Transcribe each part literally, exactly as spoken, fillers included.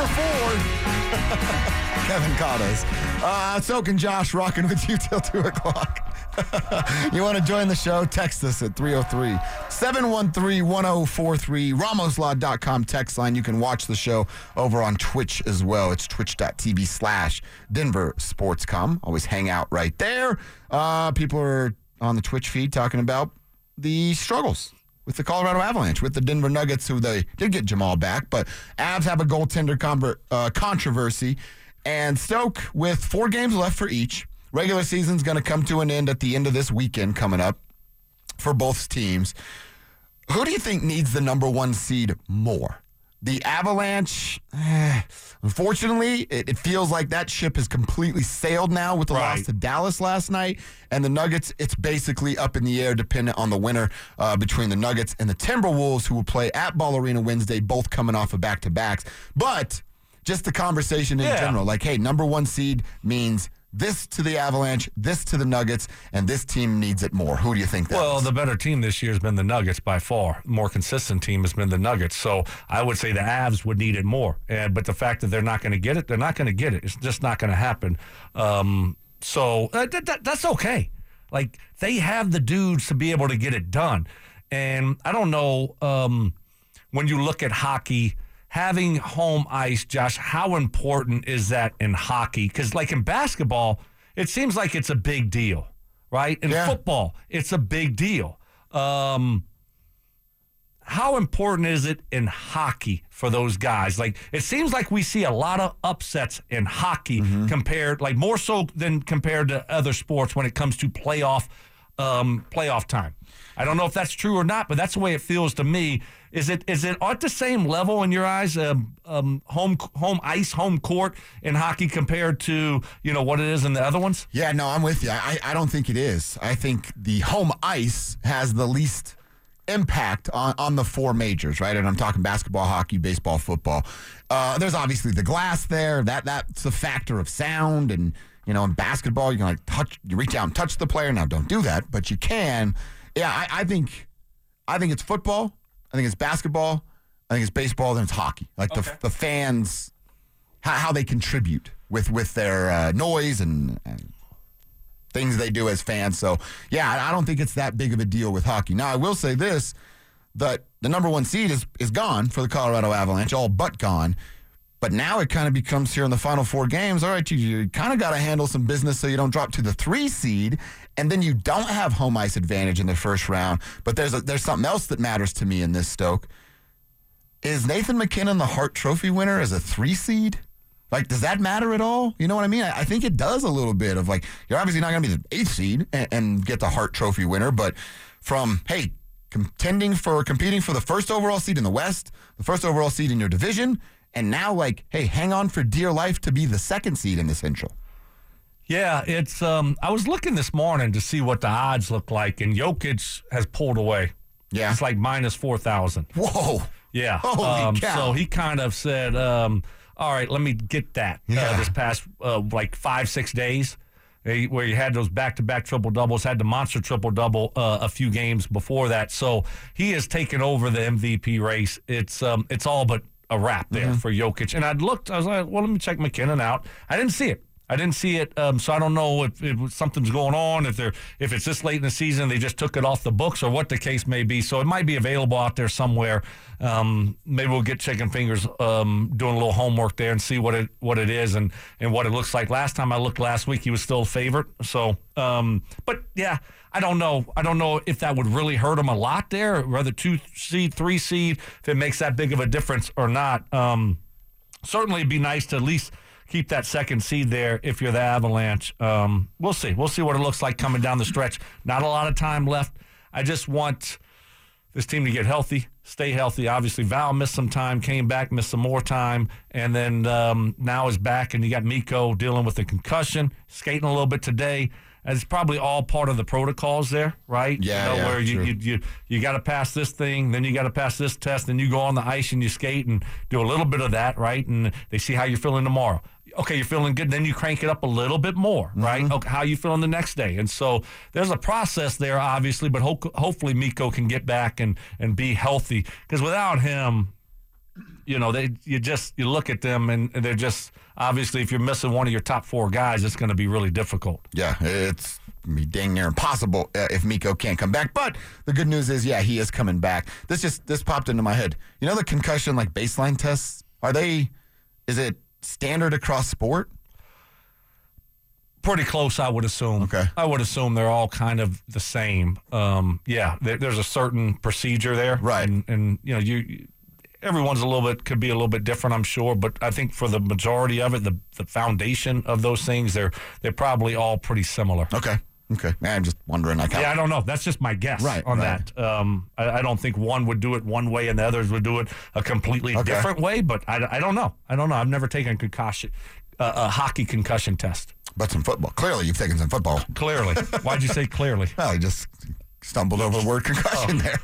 for four. Kevin caught us. Uh, Soak and Josh rocking with you till two o'clock. You want to join the show? Text us at three oh three, seven one three, one oh four three. Ramos Law dot com text line. You can watch the show over on Twitch as well. It's twitch.tv slash Denver Sportscom. Always hang out right there. Uh, people are on the Twitch feed talking about the struggles with the Colorado Avalanche, with the Denver Nuggets, who they did get Jamal back, but Avs have a goaltender conver- uh, controversy. And Stoke, with four games left for each, regular season's going to come to an end at the end of this weekend coming up for both teams. Who do you think needs the number one seed more? The Avalanche, eh, unfortunately, it, it feels like that ship has completely sailed now with the Right. loss to Dallas last night. And the Nuggets, it's basically up in the air dependent on the winner uh, between the Nuggets and the Timberwolves, who will play at Ball Arena Wednesday, both coming off of back-to-backs. But just the conversation in Yeah. general, like, hey, number one seed means this to the Avalanche, this to the Nuggets, and this team needs it more. Who do you think that Well, is? the better team this year has been the Nuggets by far. More consistent team has been the Nuggets. So I would say the Avs would need it more. And but the fact that they're not going to get it, they're not going to get it. It's just not going to happen. Um, so uh, that, that, that's okay. Like, they have the dudes to be able to get it done. And I don't know, um, when you look at hockey, having home ice, Josh, how important is that in hockey? Because, like, in basketball, it seems like it's a big deal, right? In Yeah. football, it's a big deal. Um, how important is it in hockey for those guys? Like, it seems like we see a lot of upsets in hockey compared, like, more so than compared to other sports when it comes to playoff um, playoff time. I don't know if that's true or not, but that's the way it feels to me. Is it is it at the same level in your eyes, um, um, home home ice, home court in hockey compared to, you know, what it is in the other ones? Yeah, no, I'm with you. I, I don't think it is. I think the home ice has the least impact on, on the four majors, right? And I'm talking basketball, hockey, baseball, football. Uh, there's obviously the glass there. That That's a factor of sound. And, you know, in basketball, you can like touch, you reach out and touch the player. Now, don't do that, but you can. Yeah, I, I think I think it's football. I think it's basketball. I think it's baseball. Then it's hockey. Like Okay. the the fans, how, how they contribute with with their uh, noise and, and things they do as fans. So yeah, I, I don't think it's that big of a deal with hockey. Now I will say this: that the number one seed is is gone for the Colorado Avalanche, all but gone. But now it kind of becomes here in the final four games. All right, you, you kind of got to handle some business so you don't drop to the three seed, and then you don't have home ice advantage in the first round. But there's a, there's something else that matters to me in this, Stoke. Is Nathan McKinnon the Hart Trophy winner as a three seed? Like, does that matter at all? You know what I mean? I, I think it does a little bit of like, you're obviously not going to be the eighth seed and, and get the Hart Trophy winner, but from, hey, contending for, competing for the first overall seed in the West, the first overall seed in your division, and now, like, hey, hang on for dear life to be the second seed in the Central. Yeah, it's. Um, I was looking this morning to see what the odds look like, and Jokic has pulled away. Yeah. It's like minus four thousand. Whoa. Yeah. Holy um, cow. So he kind of said, um, all right, let me get that Yeah. uh, this past uh, like five, six days. eh, Where you had those back-to-back triple-doubles, had the monster triple-double uh, a few games before that. So he has taken over the M V P race. It's um, it's all but a wrap there Mm-hmm. for Jokic. And I'd looked, I was like, well, let me check McKinnon out. I didn't see it. I didn't see it, um, so I don't know if, if something's going on, if they're if it's this late in the season, they just took it off the books, or what the case may be. So it might be available out there somewhere. Um, maybe we'll get chicken fingers um, doing a little homework there and see what it what it is and, and what it looks like. Last time I looked last week, he was still a favorite. So, um, but yeah, I don't know. I don't know if that would really hurt him a lot there, whether two seed, three seed, if it makes that big of a difference or not. Um, certainly, it'd be nice to at least keep that second seed there if you're the Avalanche. Um, we'll see. We'll see what it looks like coming down the stretch. Not a lot of time left. I just want this team to get healthy, stay healthy. Obviously, Val missed some time, came back, missed some more time, and then um, now is back, and you got Mikko dealing with a concussion, skating a little bit today. And it's probably all part of the protocols there, right? Yeah, you know, yeah, where you true. you you, you got to pass this thing, then you got to pass this test, then you go on the ice and you skate and do a little bit of that, right? And they see how you're feeling tomorrow. Okay, you're feeling good, then you crank it up a little bit more, right? Okay, how you feeling the next day? And so there's a process there, obviously, but ho- hopefully Mikko can get back and, and be healthy, because without him, you know, they you just you look at them and they're just obviously if you're missing one of your top four guys, it's going to be really difficult. Yeah, it's gonna be dang near impossible uh, if Mikko can't come back. But the good news is, yeah, he is coming back. This just this popped into my head. You know the concussion like baseline tests? Are they? Is it standard across sport? Pretty close, I would assume. Okay. I would assume they're all kind of the same. Um, yeah, there, there's a certain procedure there, right? And, and you know, you everyone's a little bit could be a little bit different, I'm sure. But I think for the majority of it, the the foundation of those things, they're they're probably all pretty similar. Okay. Okay. Man, I'm just wondering. Like, how, yeah, I don't know. That's just my guess right, on right. that. Um, I, I don't think one would do it one way and the others would do it a completely okay. different way. But I, I don't know. I don't know. I've never taken a concussion, uh, a hockey concussion test. But some football. Clearly, you've taken some football. Clearly. Why'd you say clearly? Well, I just stumbled over the word concussion oh. there.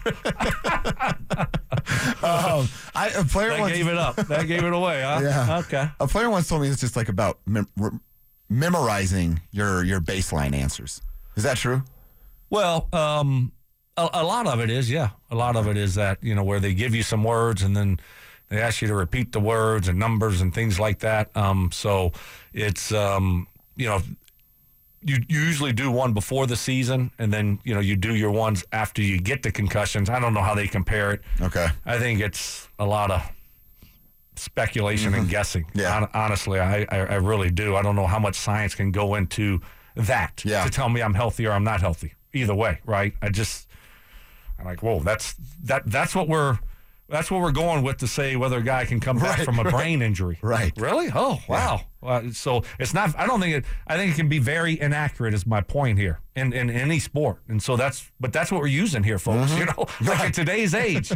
um, I, a player that once, gave it up. That gave it away, huh? Yeah. Okay. A player once told me it's just like about mem- re- memorizing your, your baseline answers. Is that true? Well, um, a, a lot of it is, yeah. A lot of it is that, you know, where they give you some words and then they ask you to repeat the words and numbers and things like that. Um, so it's, um, you know, you, you usually do one before the season and then, you know, you do your ones after you get the concussions. I don't know how they compare it. Okay. I think it's a lot of speculation mm-hmm. and guessing. Yeah. Hon- honestly, I, I, I really do. I don't know how much science can go into that yeah. to tell me I'm healthy or I'm not healthy. Either way, right? I just, I'm like, whoa, that's that. That's what we're, that's what we're going with to say whether a guy can come back right, from a right. brain injury. Right. Really? Oh, wow. Yeah. Well, so it's not. I don't think it. I think it can be very inaccurate. Is my point here in in any sport, and so that's. But that's what we're using here, folks. Mm-hmm. You know, like right. in today's age.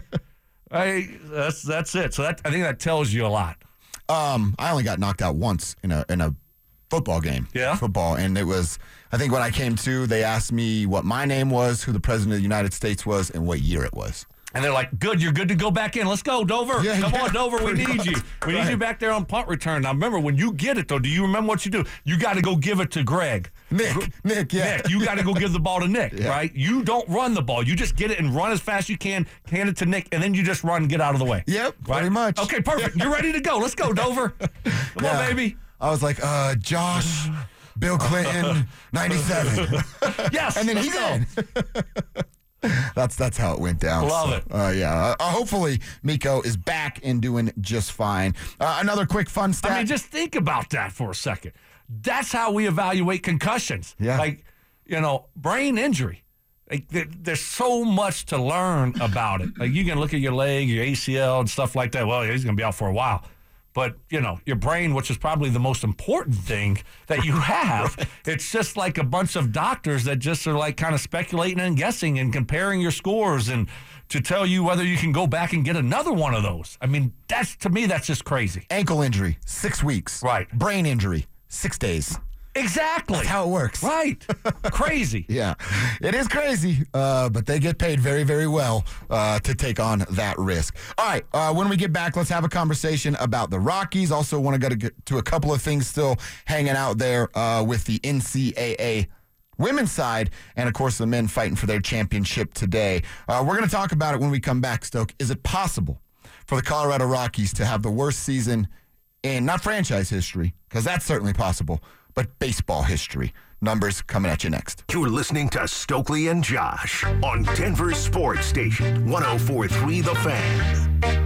I that's that's it. So that I think that tells you a lot. Um, I only got knocked out once in a in a football game. Yeah. Football, and it was. I think when I came to, they asked me what my name was, who the president of the United States was, and what year it was. And they're like, good, you're good to go back in. Let's go, Dover. Yeah, Come yeah, on, Dover, we need much. you. We right. need you back there on punt return. Now, remember, when you get it, though, do you remember what you do? You got to go give it to Greg. Nick, Nick, yeah. Nick, you got to go give the ball to Nick, yeah. right? You don't run the ball. You just get it and run as fast as you can, hand it to Nick, and then you just run and get out of the way. Yep, right? pretty much. Okay, perfect. You're ready to go. Let's go, Dover. Come yeah. on, baby. I was like, uh, Josh, Bill Clinton, ninety-seven. Yes, and then let's he's go. in. That's that's how it went down. Love so, it. Uh, yeah. Uh, hopefully, Mikko is back and doing just fine. Uh, another quick fun stat. I mean, just think about that for a second. That's how we evaluate concussions. Yeah. Like, you know, brain injury. Like, there, there's so much to learn about it. Like, you can look at your leg, your A C L, and stuff like that. Well, he's going to be out for a while. But, you know, your brain, which is probably the most important thing that you have, right. It's just like a bunch of doctors that just are like kind of speculating and guessing and comparing your scores and to tell you whether you can go back and get another one of those. I mean, that's to me, that's just crazy. Ankle injury, six weeks. Right. Brain injury, six days. Exactly. That's how it works. Right. Crazy. Yeah, it is crazy, uh, but they get paid very, very well uh, to take on that risk. All right, uh, when we get back, let's have a conversation about the Rockies. Also want to go to, get to a couple of things still hanging out there uh, with the N C double A women's side, and of course the men fighting for their championship today. Uh, we're going to talk about it when we come back, Stoke. Is it possible for the Colorado Rockies to have the worst season in, not franchise history, because that's certainly possible, but baseball history? Numbers coming at you next. You're listening to Stokely and Josh on Denver Sports Station, one oh four point three The Fan.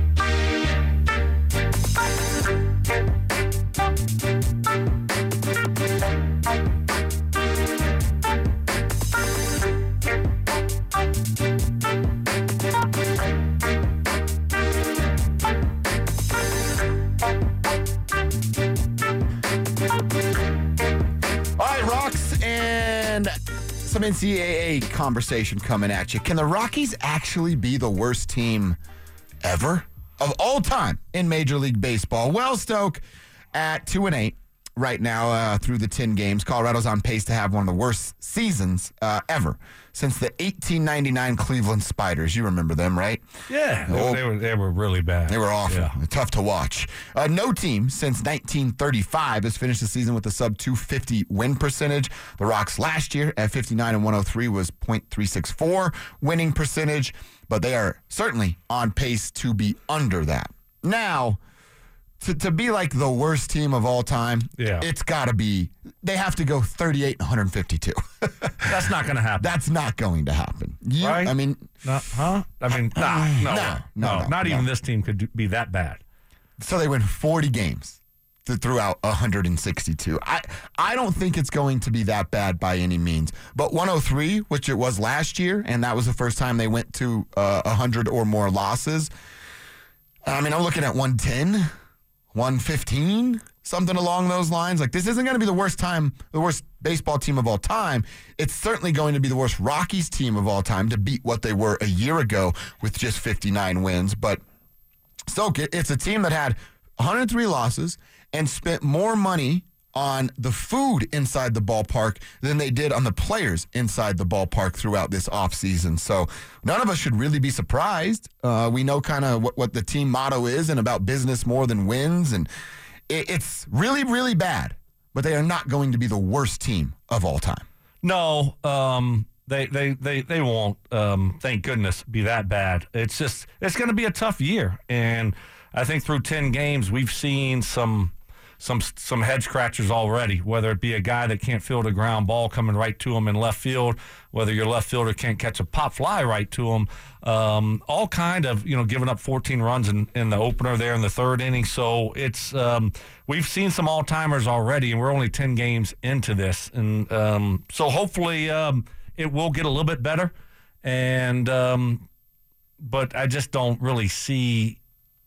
Some N C double A conversation coming at you. Can the Rockies actually be the worst team ever of all time in Major League Baseball? Well, Stoke at two and eight right now uh, through the ten games. Colorado's on pace to have one of the worst seasons uh, ever since the eighteen ninety-nine Cleveland Spiders. You remember them, right? Yeah, they, they were they were really bad. They were awful. Yeah. Tough to watch. Uh, no team since nineteen thirty-five has finished the season with a sub two fifty win percentage. The Rocks last year at fifty-nine and one oh three was point three six four winning percentage, but they are certainly on pace to be under that. Now, to, to be like the worst team of all time, Yeah. it's got to be, they have to go thirty-eight and one fifty-two. That's not going to happen. That's not going to happen. You, Right? I mean, No, huh? I mean, nah, no, no, no, no, no, not no. even this team could do, be that bad. so they win forty games th- throughout one hundred sixty-two. I, I don't think it's going to be that bad by any means. But one oh three, which it was last year, and that was the first time they went to uh, one hundred or more losses. I mean, I'm looking at one ten, one fifteen, something along those lines. Like, this isn't going to be the worst time, the worst baseball team of all time. It's certainly going to be the worst Rockies team of all time to beat what they were a year ago with just fifty-nine wins. But still, it's a team that had one hundred three losses and spent more money on the food inside the ballpark than they did on the players inside the ballpark throughout this offseason. So none of us should really be surprised. Uh, we know kind of what, what the team motto is and about business more than wins. And it, it's really, really bad. But they are not going to be the worst team of all time. No, um, they, they, they, they won't, um, thank goodness, be that bad. It's just, it's going to be a tough year. And I think through ten games, we've seen some some some head scratchers already, whether it be a guy that can't field a ground ball coming right to him in left field, whether your left fielder can't catch a pop fly right to him, um, all kind of, you know, giving up fourteen runs in, in the opener there in the third inning. So it's um, we've seen some all-timers already, and we're only ten games into this. And um, so hopefully um, it will get a little bit better. And um, but I just don't really see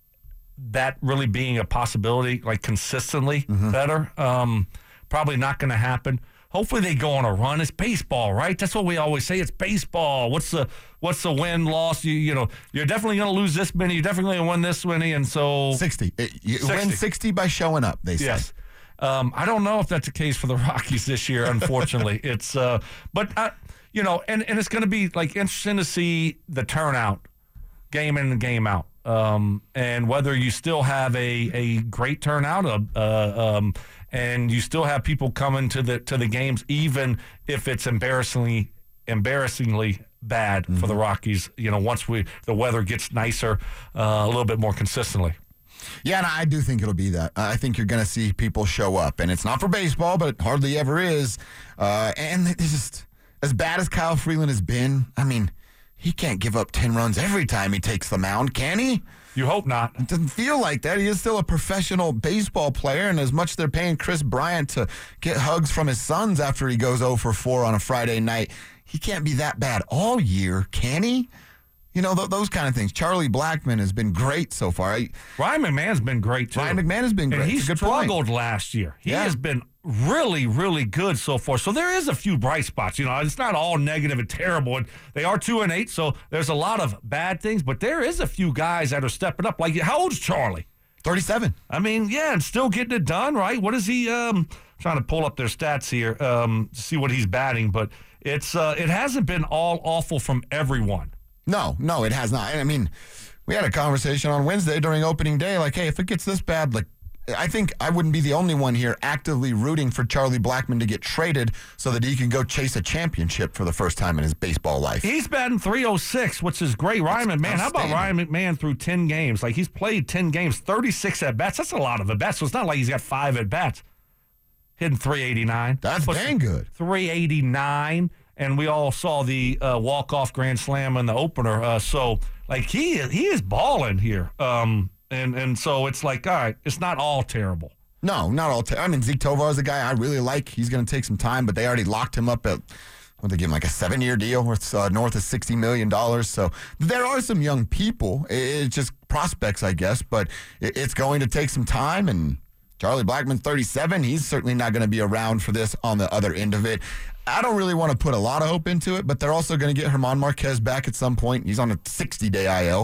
that really being a possibility, like consistently mm-hmm. better. Um, probably not going to happen. Hopefully they go on a run. It's baseball, right? That's what we always say. It's baseball. What's the what's the win loss? You you know you're definitely going to lose this many. You're definitely going to win this many, and so sixty. You sixty. Win sixty by showing up. They say. Yes. Um, I don't know if that's the case for the Rockies this year. Unfortunately, it's uh, but uh, you know, and and it's going to be like interesting to see the turnout, game in and game out. Um, and whether you still have a, a great turnout, uh, uh, um, and you still have people coming to the to the games, even if it's embarrassingly embarrassingly bad mm-hmm. for the Rockies. You know, once we the weather gets nicer, uh, a little bit more consistently. Yeah, and I do think it'll be that. I think you're going to see people show up, and it's not for baseball, but it hardly ever is. Uh, and it's just as bad as Kyle Freeland has been. I mean, he can't give up ten runs every time he takes the mound, can he? You hope not. It doesn't feel like that. He is still a professional baseball player, and as much as they're paying Chris Bryant to get hugs from his sons after he goes oh for four on a Friday night, he can't be that bad all year, can he? You know, th- those kind of things. Charlie Blackmon has been great so far. I, Ryan McMahon's been great, too. Ryan McMahon has been great. And he It's a good struggled point. last year. He Yeah. has been really, really good so far. So there is a few bright spots. You know, it's not all negative and terrible. And they are two and eight, so there's a lot of bad things. But there is a few guys that are stepping up. Like, how old's Charlie? thirty-seven. I mean, yeah, and still getting it done, right? What is he? Um, trying to pull up their stats here um, to see what he's batting, but it's uh, it hasn't been all awful from everyone. No, no, it has not. I mean, we had a conversation on Wednesday during opening day, like, hey, if it gets this bad, like, I think I wouldn't be the only one here actively rooting for Charlie Blackmon to get traded so that he can go chase a championship for the first time in his baseball life. He's batting three oh six, which is great. Ryan McMahon, how about Ryan McMahon through ten games? Like, he's played ten games, thirty-six at-bats. That's a lot of at-bats. So it's not like he's got five at-bats. Hitting three eighty-nine. That's But dang good. three eighty-nine. And we all saw the uh, walk-off grand slam in the opener. Uh, so, like, he he is balling here. Um, and, and so it's like, all right, it's not all terrible. No, not all. Ter- I mean, Zeke Tovar is a guy I really like. He's going to take some time, but they already locked him up at, what, they give him like a seven-year deal worth uh, north of sixty million dollars. So there are some young people. It's just prospects, I guess, but it, it's going to take some time. And Charlie Blackmon's thirty-seven. He's certainly not going to be around for this on the other end of it. I don't really want to put a lot of hope into it, but they're also going to get German Marquez back at some point. He's on a sixty-day I L.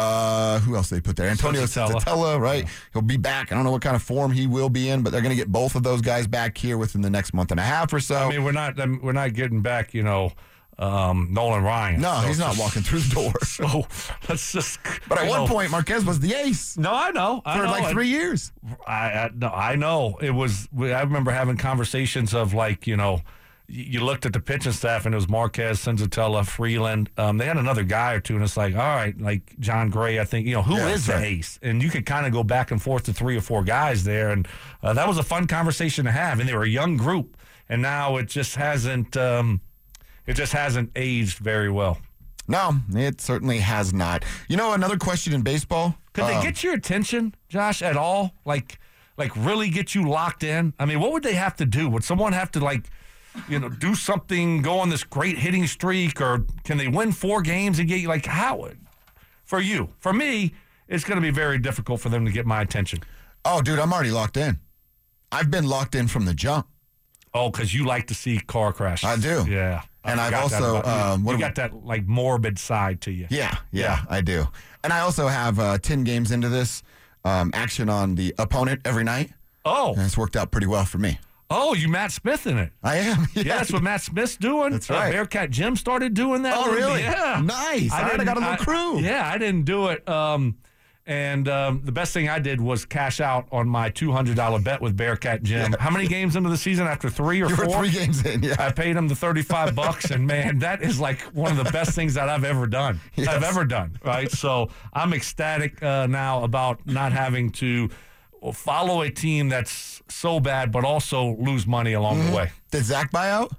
Uh, who else they put there? Antonio Senzatella, right? Yeah. He'll be back. I don't know what kind of form he will be in, but they're going to get both of those guys back here within the next month and a half or so. I mean, we're not we're not getting back, you know, um, Nolan Ryan. No, so he's not just, walking through the door. So let's just. But at one know. point, Marquez was the ace. No, I know. I for know. like three years. I, I no, I know. It was. I remember having conversations of like, you know, you looked at the pitching staff, and it was Marquez, Senzatella, Freeland. Um, they had another guy or two, and it's like, all right, like John Gray, I think, you know, who Yeah, is the right. ace? And you could kind of go back and forth to three or four guys there, and uh, that was a fun conversation to have. And they were a young group, and now it just hasn't, um, it just hasn't aged very well. No, it certainly has not. You know, another question in baseball. Could they um, get your attention, Josh, at all? Like, like really get you locked in? I mean, what would they have to do? Would someone have to, like, you know, do something, go on this great hitting streak, or can they win four games and get you, like, how? For you. For me, it's going to be very difficult for them to get my attention. Oh, dude, I'm already locked in. I've been locked in from the jump. Oh, because you like to see car crashes. I do. Yeah. And I I've forgot that also, about you. um, what you do got that, like, morbid side to you. Yeah, yeah, Yeah. I do. And I also have uh, ten games into this um, action on the opponent every night. Oh. And it's worked out pretty well for me. Oh, you Matt Smith in it. I am. Yeah, that's what Matt Smith's doing. That's right. Uh, Bearcat Jim started doing that. Oh, with me. really? Yeah. Nice. All right, I didn't- got a little crew. Yeah, I didn't do it. Um, and um, the best thing I did was cash out on my two hundred dollars bet with Bearcat Jim. How many games into the season? After three or You four? were three games in, yeah. I paid him the thirty-five bucks, and man, that is like one of the best things that I've ever done. Yes. I've ever done, right? So I'm ecstatic uh, now about not having to follow a team that's so bad, but also lose money along Mm-hmm. the way. Did Zach buy out?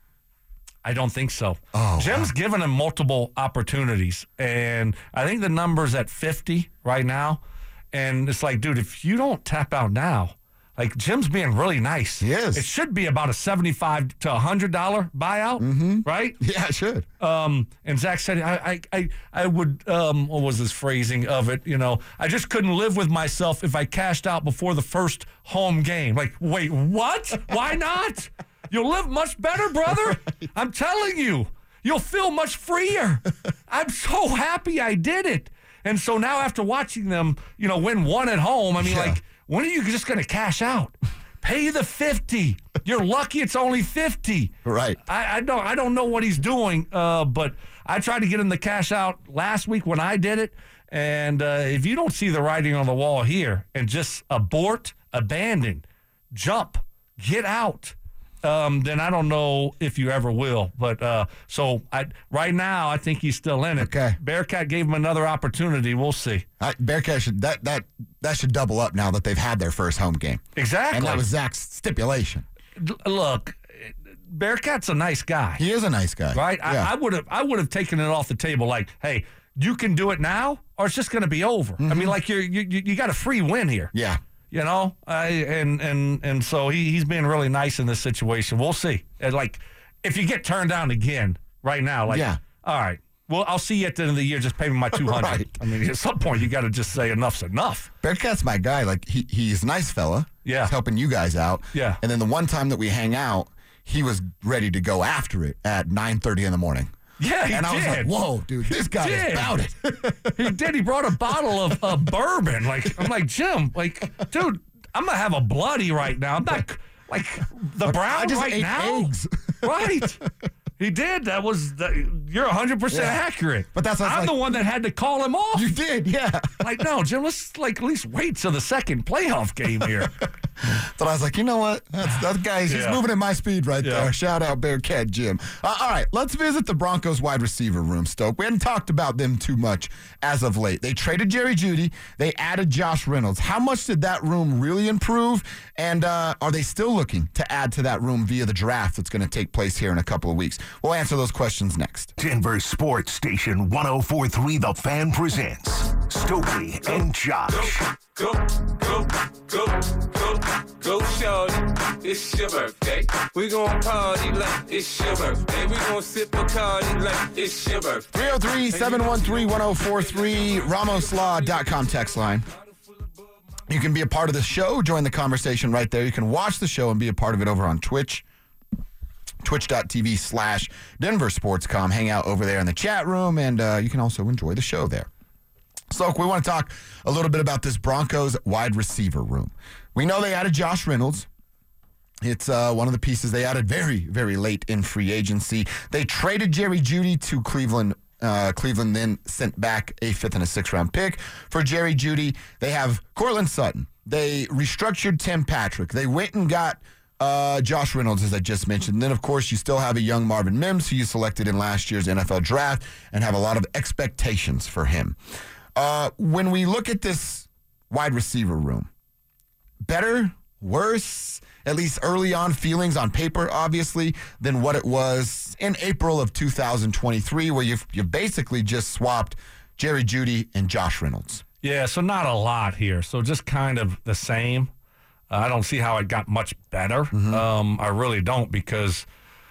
I don't think so. Oh, Jim's given him multiple opportunities, and I think the number's at fifty right now. And it's like, dude, if you don't tap out now, like Jim's being really nice. He is. It should be about a seventy-five to one hundred dollars buyout, Mm-hmm. right? Yeah, it should. Um, and Zach said, I, I, I, I would, um, what was his phrasing of it? You know, I just couldn't live with myself if I cashed out before the first home game. Like, wait, what? Why not? You'll live much better, brother. Right. I'm telling you, you'll feel much freer. I'm so happy I did it. And so now after watching them, you know, win one at home, I mean, Yeah. like, when are you just going to cash out? Pay the fifty. You're lucky it's only fifty. Right. I, I don't I don't know what he's doing, uh, but I tried to get him to cash out last week when I did it. And uh, if you don't see the writing on the wall here and just abort, abandon, jump, get out, um, then I don't know if you ever will. But uh, so I, right now, I think he's still in it. Okay. Bearcat gave him another opportunity. We'll see. I, Bearcat should that that that should double up now that they've had their first home game. Exactly. And that was Zach's stipulation. L- Look, Bearcat's a nice guy. He is a nice guy. Right? Yeah. I, I would have I would have taken it off the table like, hey, you can do it now or it's just going to be over. I mean, like you're, you you got a free win here. yeah. You know? I, and and and so he, he's being really nice in this situation. We'll see. And like, if you get turned down again right now, like, Yeah. all right, well, I'll see you at the end of the year. Just pay me my two hundred dollars. Right. I mean, at some point, you got to just say enough's enough. Bearcat's my guy. Like he he's a nice fella. Yeah. He's helping you guys out. Yeah. And then the one time that we hang out, he was ready to go after it at nine thirty in the morning. Yeah, he and I was did. like, whoa, dude, this guy did. is about it. He did. He brought a bottle of uh, bourbon. Like, I'm like, Jim, like, dude, I'm going to have a bloody right now. I'm not, like, the brown I just right ate now. eggs. Right. He did. That was, the, you're one hundred percent Yeah. accurate. But that's what I was I'm like- the one that had to call him off. You did, yeah. Like, no, Jim, let's, like, at least wait till the second playoff game here. But I was like, you know what? That's, that guy's he's Yeah. moving at my speed right Yeah. there. Shout out Bearcat Jim. Uh, all right, let's visit the Broncos wide receiver room, Stoke. We hadn't talked about them too much as of late. They traded Jerry Jeudy. They added Josh Reynolds. How much did that room really improve? And uh, are they still looking to add to that room via the draft that's going to take place here in a couple of weeks? We'll answer those questions next. Denver Sports Station one oh four three The Fan presents Stokely and Josh. Go, go, go, go, go, shorty. It's your birthday. We gon' party like it's your birthday. We gon' sip Bacardi like it's your birthday. three oh three, seven one three, one oh four three, ramos law dot com text line. You can be a part of the show. Join the conversation right there. You can watch the show and be a part of it over on Twitch. Twitch.tv slash Denver Sportscom. Hang out over there in the chat room, and uh, you can also enjoy the show there. So we want to talk a little bit about this Broncos wide receiver room. We know they added Josh Reynolds. It's uh, one of the pieces they added very, very late in free agency. They traded Jerry Jeudy to Cleveland. Uh, Cleveland then sent back a fifth and a sixth round pick for Jerry Jeudy. They have Cortland Sutton. They restructured Tim Patrick. They went and got Uh, Josh Reynolds, as I just mentioned. And then, of course, you still have a young Marvin Mims, who you selected in last year's N F L draft, and have a lot of expectations for him. Uh, when we look at this wide receiver room, better, worse, at least early on feelings on paper, obviously, than what it was in April of two thousand twenty-three, where you've, you've basically just swapped Jerry Jeudy and Josh Reynolds. Yeah, so not a lot here. So just kind of the same. Uh, I don't see how it got much better. Mm-hmm. Um, I really don't, because,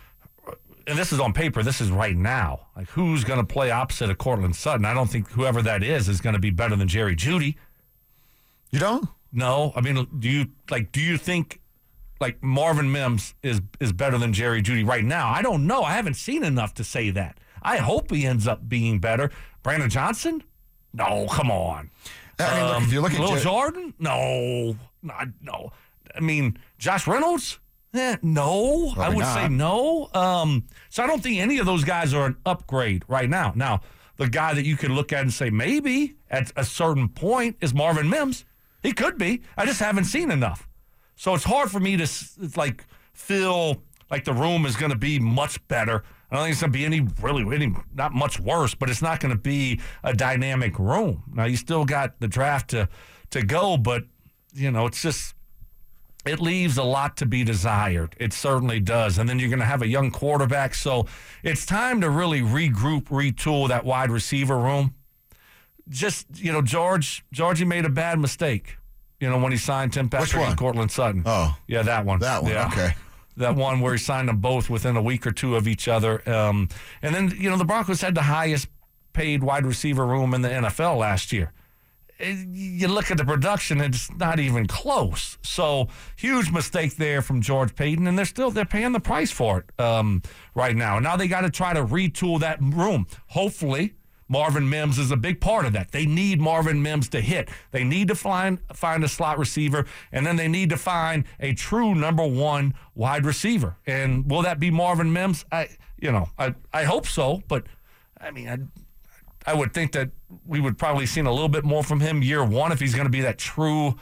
and this is on paper, this is right now. Like, who's going to play opposite of Courtland Sutton? I don't think whoever that is is going to be better than Jerry Jeudy. You don't? No. I mean, do you, like, do you think, like, Marvin Mims is, is better than Jerry Jeudy right now? I don't know. I haven't seen enough to say that. I hope he ends up being better. Brandon Johnson? No, come on. I mean, look, if you look at Lil Jer- Jordan? No. Not, no. I mean, Josh Reynolds? Eh, no. Probably I would not. say no. Um, so I don't think any of those guys are an upgrade right now. Now, the guy that you could look at and say maybe at a certain point is Marvin Mims. He could be. I just haven't seen enough. So it's hard for me to it's like feel like the room is going to be much better. I don't think it's going to be any really, any, not much worse, but it's not going to be a dynamic room. Now, you still got the draft to, to go, but, you know, it's just, it leaves a lot to be desired. It certainly does. And then you're going to have a young quarterback. So it's time to really regroup, retool that wide receiver room. Just, you know, George, Georgie made a bad mistake, you know, when he signed Tim Patrick and Courtland Sutton. Oh. Yeah, that one. That one, yeah. okay. That one where he signed them both within a week or two of each other. Um, and then, you know, the Broncos had the highest paid wide receiver room in the N F L last year. It, you look at the production, it's not even close. So huge mistake there from George Paton, and they're still they're paying the price for it um, right now. Now they got to try to retool that room. Hopefully, Marvin Mims is a big part of that. They need Marvin Mims to hit. They need to find find a slot receiver, and then they need to find a true number one wide receiver. And will that be Marvin Mims? I, you know, I I hope so. But I mean, I I would think that we would probably seen a little bit more from him year one if he's going to be that true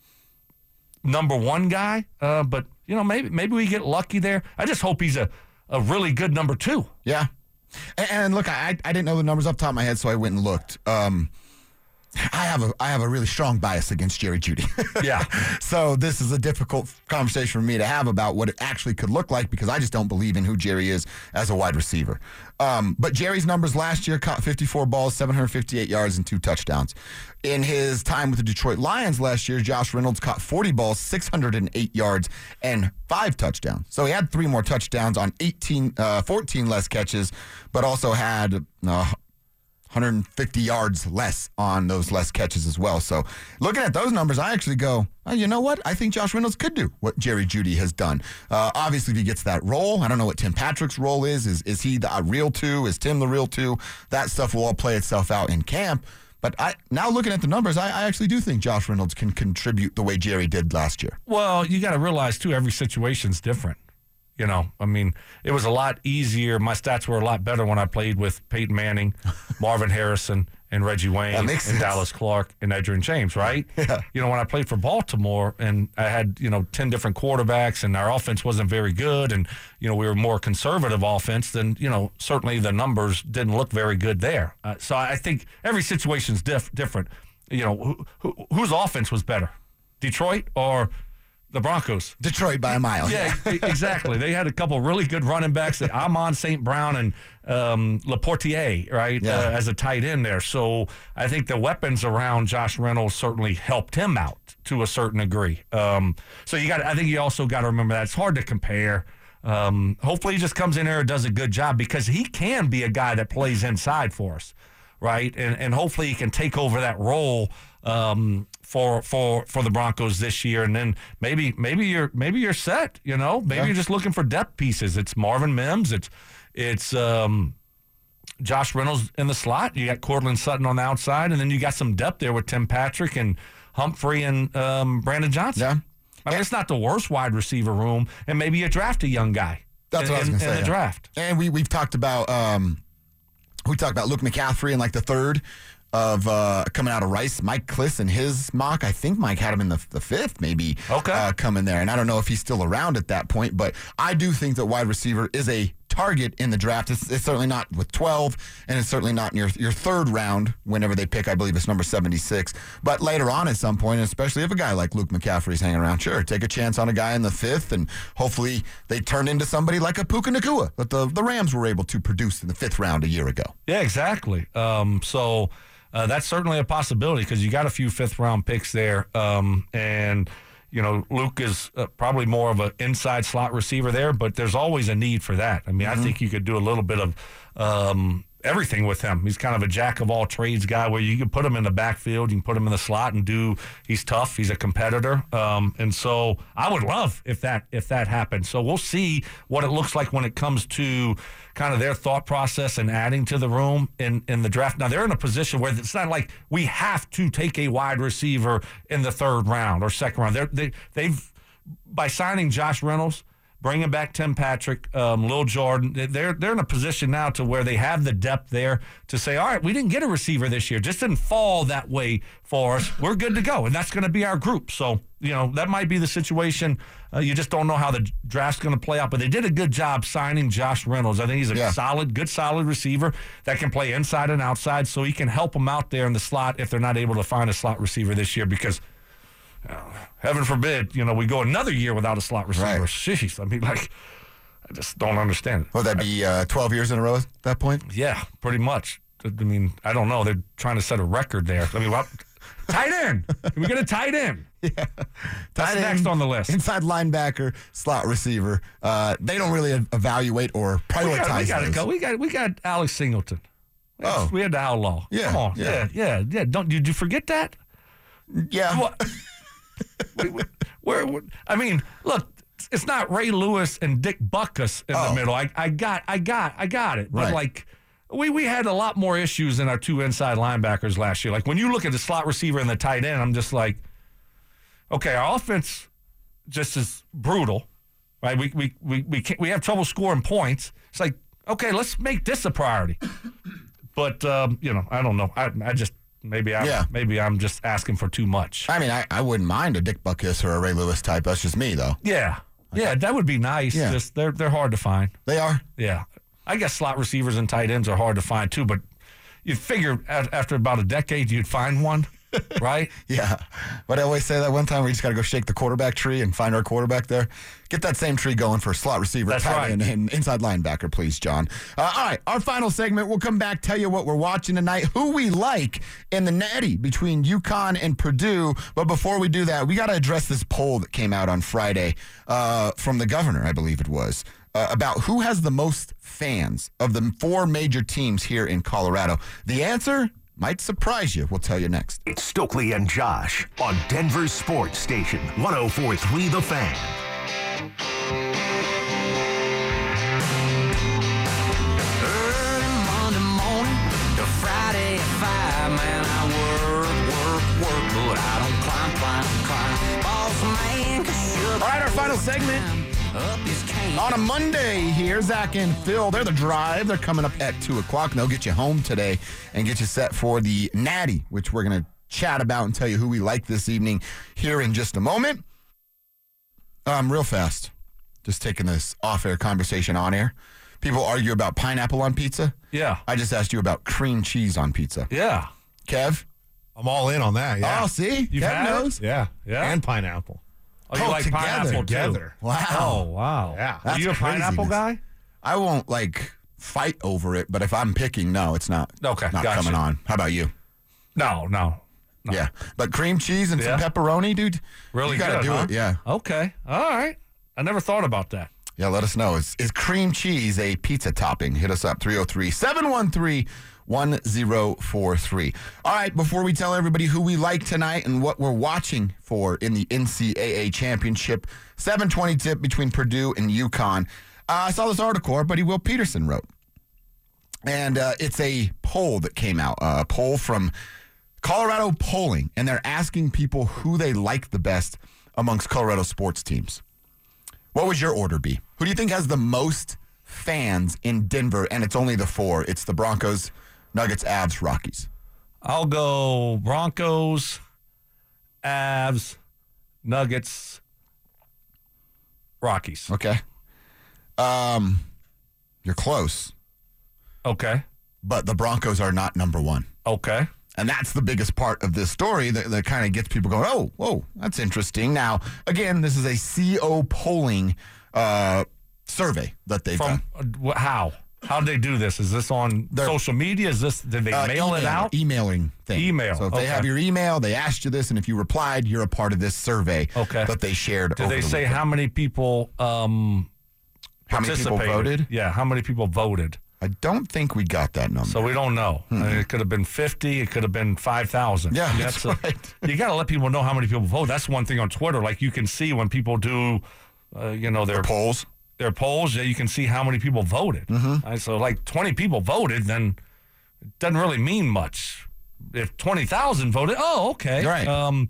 number one guy. Uh, but you know, maybe maybe we get lucky there. I just hope he's a a really good number two. Yeah. And, and look, I I didn't know the numbers off the top of my head, so I went and looked. Um, I have a I have a really strong bias against Jerry Jeudy. Yeah. So this is a difficult conversation for me to have about what it actually could look like, because I just don't believe in who Jerry is as a wide receiver. Um, but Jerry's numbers last year: caught fifty-four balls, seven hundred fifty-eight yards, and two touchdowns. In his time with the Detroit Lions last year, Josh Reynolds caught forty balls, six hundred eight yards, and five touchdowns. So he had three more touchdowns on eighteen, uh, fourteen less catches, but also had uh, one hundred fifty yards less on those less catches as well. So looking at those numbers, I actually go, oh, you know what? I think Josh Reynolds could do what Jerry Jeudy has done. Uh, obviously, if he gets that role, I don't know what Tim Patrick's role is. Is is he the uh, real two? Is Tim the real two? That stuff will all play itself out in camp. But I now looking at the numbers, I, I actually do think Josh Reynolds can contribute the way Jerry did last year. Well, you got to realize, too, every situation's different. You know, I mean, it was a lot easier. My stats were a lot better when I played with Peyton Manning, Marvin Harrison, and Reggie Wayne, and sense. Dallas Clark, and Edgerrin James, right? Yeah. You know, when I played for Baltimore, and I had, you know, ten different quarterbacks, and our offense wasn't very good, and, you know, we were more conservative offense, then, you know, certainly the numbers didn't look very good there. Uh, so I think every situation's diff- different. You know, who, who, whose offense was better, Detroit or the Broncos? Detroit by a mile. Yeah, e- exactly. They had a couple really good running backs, Amon Saint Brown and um, Laportier, right, Yeah. uh, as a tight end there. So I think the weapons around Josh Reynolds certainly helped him out to a certain degree. Um, so you got, I think you also got to remember that it's hard to compare. Um, hopefully he just comes in here and does a good job, because he can be a guy that plays inside for us, right? And and hopefully he can take over that role um, for for for the Broncos this year, and then maybe maybe you're maybe you're set. You know, maybe Yeah. you're just looking for depth pieces. It's Marvin Mims. It's it's um, Josh Reynolds in the slot. You got Courtland Sutton on the outside, and then you got some depth there with Tim Patrick and Humphrey and um, Brandon Johnson. Yeah. I mean, it's not the worst wide receiver room, and maybe you draft a young guy. That's in, what I was in- going to say. in the yeah. draft. And we we've talked about um, we talked about Luke McCaffrey in like the third of uh, coming out of Rice. Mike Kliss in his mock, I think Mike had him in the, the fifth, maybe okay. uh, coming there. And I don't know if he's still around at that point, but I do think that wide receiver is a target in the draft. It's, it's certainly not with twelve, and it's certainly not in your, your third round whenever they pick. I believe it's number seventy-six. But later on at some point, especially if a guy like Luke McCaffrey's hanging around, sure, take a chance on a guy in the fifth, and hopefully they turn into somebody like a Puka Nacua that the, the Rams were able to produce in the fifth round a year ago. Yeah, exactly. Um, so uh, that's certainly a possibility because you got a few fifth-round picks there, um, and you know, Luke is uh, probably more of an inside slot receiver there, but there's always a need for that. I mean, mm-hmm. I think you could do a little bit of um, everything with him. He's kind of a jack-of-all-trades guy where you can put him in the backfield, you can put him in the slot and do – he's tough, he's a competitor. Um, and so I would love if that if that happened. So we'll see what it looks like when it comes to kind of their thought process and adding to the room in, in the draft. Now, they're in a position where it's not like we have to take a wide receiver in the third round or second round. They're, they, they've by signing Josh Reynolds, bringing back Tim Patrick, um, Lil Jordan, they're they're in a position now to where they have the depth there to say, all right, we didn't get a receiver this year. Just didn't fall that way for us. We're good to go, and that's going to be our group. So, you know, that might be the situation. Uh, you just don't know how the draft's going to play out. But they did a good job signing Josh Reynolds. I think he's a yeah. solid, good, solid receiver that can play inside and outside, so he can help them out there in the slot if they're not able to find a slot receiver this year because – Uh, heaven forbid, you know, we go another year without a slot receiver. Right. Jeez, I mean, like, I just don't understand it. Would that be uh, twelve years in a row at that point? Yeah, pretty much. I mean, I don't know. They're trying to set a record there. I mean, what? Tight end. Can we get a tight end? Yeah. That's tight next end, on the list. Inside linebacker, slot receiver. Uh, they don't really evaluate or prioritize we got, we got those. to go. We got we got Alex Singleton. We had, oh. we had the outlaw. Yeah. Come on. Yeah. Yeah. Yeah. yeah. Don't did you forget that? Yeah. What? we, we, we're, we're, I mean, look, it's not Ray Lewis and Dick Butkus in oh. the middle. I, I got, I got, I got it. But right. like, we we had a lot more issues than our two inside linebackers last year. Like when you look at the slot receiver and the tight end, I'm just like, okay, our offense just is brutal, right? We we we we can't, we have trouble scoring points. It's like, okay, let's make this a priority. But um, you know, I don't know. I I just. Maybe I'm, yeah. maybe I'm just asking for too much. I mean, I, I wouldn't mind a Dick Butkus or a Ray Lewis type. That's just me, though. Yeah. Okay. Yeah, that would be nice. Yeah. Just they're they're hard to find. They are? Yeah. I guess slot receivers and tight ends are hard to find, too, but you'd figure after about a decade you'd find one, right? Yeah. But I always say that one time we just got to go shake the quarterback tree and find our quarterback there. Get that same tree going for slot receiver, That's tight right. end, and inside linebacker, please, John. Uh, all right, our final segment. We'll come back, tell you what we're watching tonight, who we like in the Natty between UConn and Purdue. But before we do that, we got to address this poll that came out on Friday uh, from the governor, I believe it was, uh, about who has the most fans of the four major teams here in Colorado. The answer might surprise you. We'll tell you next. It's Stokely and Josh on Denver Sports Station, one oh four point three The Fan. Early Monday morning to Friday at five, man, I work, work, work, but I don't climb, climb, climb. Boss man, All right, our final segment. On a Monday here, Zach and Phil, they're the drive. They're coming up at two o'clock, and they'll get you home today and get you set for the Natty, which we're going to chat about and tell you who we like this evening here in just a moment. Um, real fast, just taking this off-air conversation on air. People argue about pineapple on pizza. Yeah. I just asked you about cream cheese on pizza. Yeah. Kev? I'm all in on that, yeah. Oh, see? You've Kev had it? knows. Yeah. Yeah? And pineapple. Oh, you Oh, like together. pineapple Together. too? Wow. Oh, wow. Yeah. Are That's you a pineapple craziness. guy? I won't, like, fight over it, but if I'm picking, no, it's not, Okay, not gotcha. coming on. How about you? No, no. no. Yeah. But cream cheese and Yeah. some pepperoni, dude? Really You got to good, do huh? it, yeah. Okay. All right. I never thought about that. Yeah, let us know. Is, is cream cheese a pizza topping? Hit us up, three oh three, seven one three, one oh four three. All right, before we tell everybody who we like tonight and what we're watching for in the N C double A championship, seven twenty tip between Purdue and UConn. Uh, I saw this article our buddy Will Peterson wrote. And uh, it's a poll that came out, uh, a poll from Colorado Polling, and they're asking people who they like the best amongst Colorado sports teams. What would your order be? Who do you think has the most fans in Denver? And it's only the four. It's the Broncos, Nuggets, Avs, Rockies. I'll go Broncos, Avs, Nuggets, Rockies. Okay. Um, you're close, Okay. but the Broncos are not number one. Okay. And that's the biggest part of this story that, that kind of gets people going, oh, whoa, that's interesting. Now, again, this is a C O polling uh, survey that they've From done. uh, wh- how? How did they do this? Is this on They're- social media? Is this did they Uh, mail it email- out? Emailing thing. Email, So if they okay. have your email, they asked you this, and if you replied, you're a part of this survey Okay. that they shared Did over they the say weekend. how many people um, How many people participated? voted? Yeah, how many people voted? I don't think we got that number. So we don't know. I mean, it could have been fifty. It could have been five thousand. Yeah, that's right. You got to let people know how many people vote. That's one thing on Twitter. Like you can see when people do, uh, you know, their polls. their polls. Yeah, you can see how many people voted. Mm-hmm. Right, so like twenty people voted, then it doesn't really mean much. If twenty thousand voted, oh, okay. Right. Um,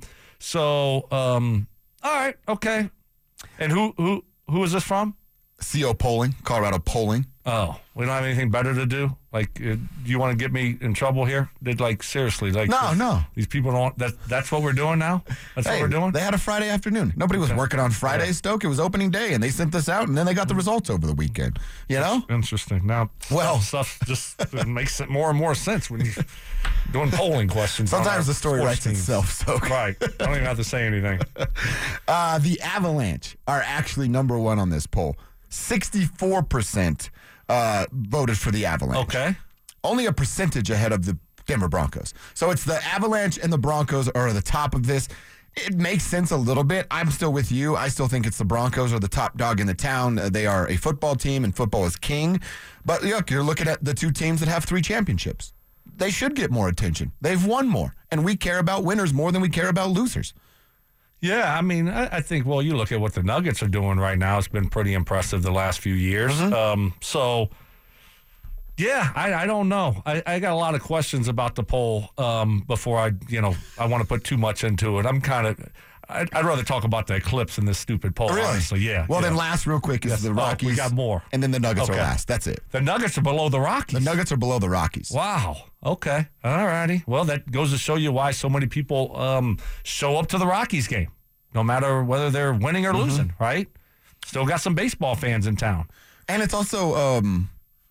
so, um, all right, okay. And who who who is this from? C O polling, Colorado polling. Oh, we don't have anything better to do? Like, uh, do you want to get me in trouble here? Did like seriously? Like, No, this- no. These people don't. That that's what we're doing now. That's Hey, what we're doing. they had a Friday afternoon. Nobody was working on Friday, Yeah. Stoke. It was opening day, and they sent this out, and then they got the results over the weekend. You know? Interesting. Now, Well- stuff, stuff just it makes it more and more sense when you're doing polling questions. on Sometimes our the story sports writes teams. itself. So, Right. I don't even have to say anything. uh, the Avalanche are actually number one on this poll. Sixty-four percent uh, voted for the Avalanche. Okay. Only a percentage ahead of the Denver Broncos. So it's the Avalanche and the Broncos are at the top of this. It makes sense a little bit. I'm still with you. I still think it's the Broncos are the top dog in the town. Uh, they are a football team, and football is king. But look, you're looking at the two teams that have three championships. They should get more attention. They've won more, and we care about winners more than we care about losers. Yeah, I mean, I, I think, well, you look at what the Nuggets are doing right now. It's been pretty impressive the last few years. Mm-hmm. Um, so, yeah, I, I don't know. I, I got a lot of questions about the poll um, before I, you know, I want to put too much into it. I'm kind of, I'd, I'd rather talk about the Eclipse in this stupid poll, honestly. Yeah. Well, yeah. then last real quick is Yes. the Oh, we Rockies. got more. And then the Nuggets Okay. are last. That's it. The Nuggets are below the Rockies. The Nuggets are below the Rockies. Wow. Okay. All righty. Well, that goes to show you why so many people um, show up to the Rockies game, no matter whether they're winning or Mm-hmm. losing, right? Still got some baseball fans in town. And it's also, um,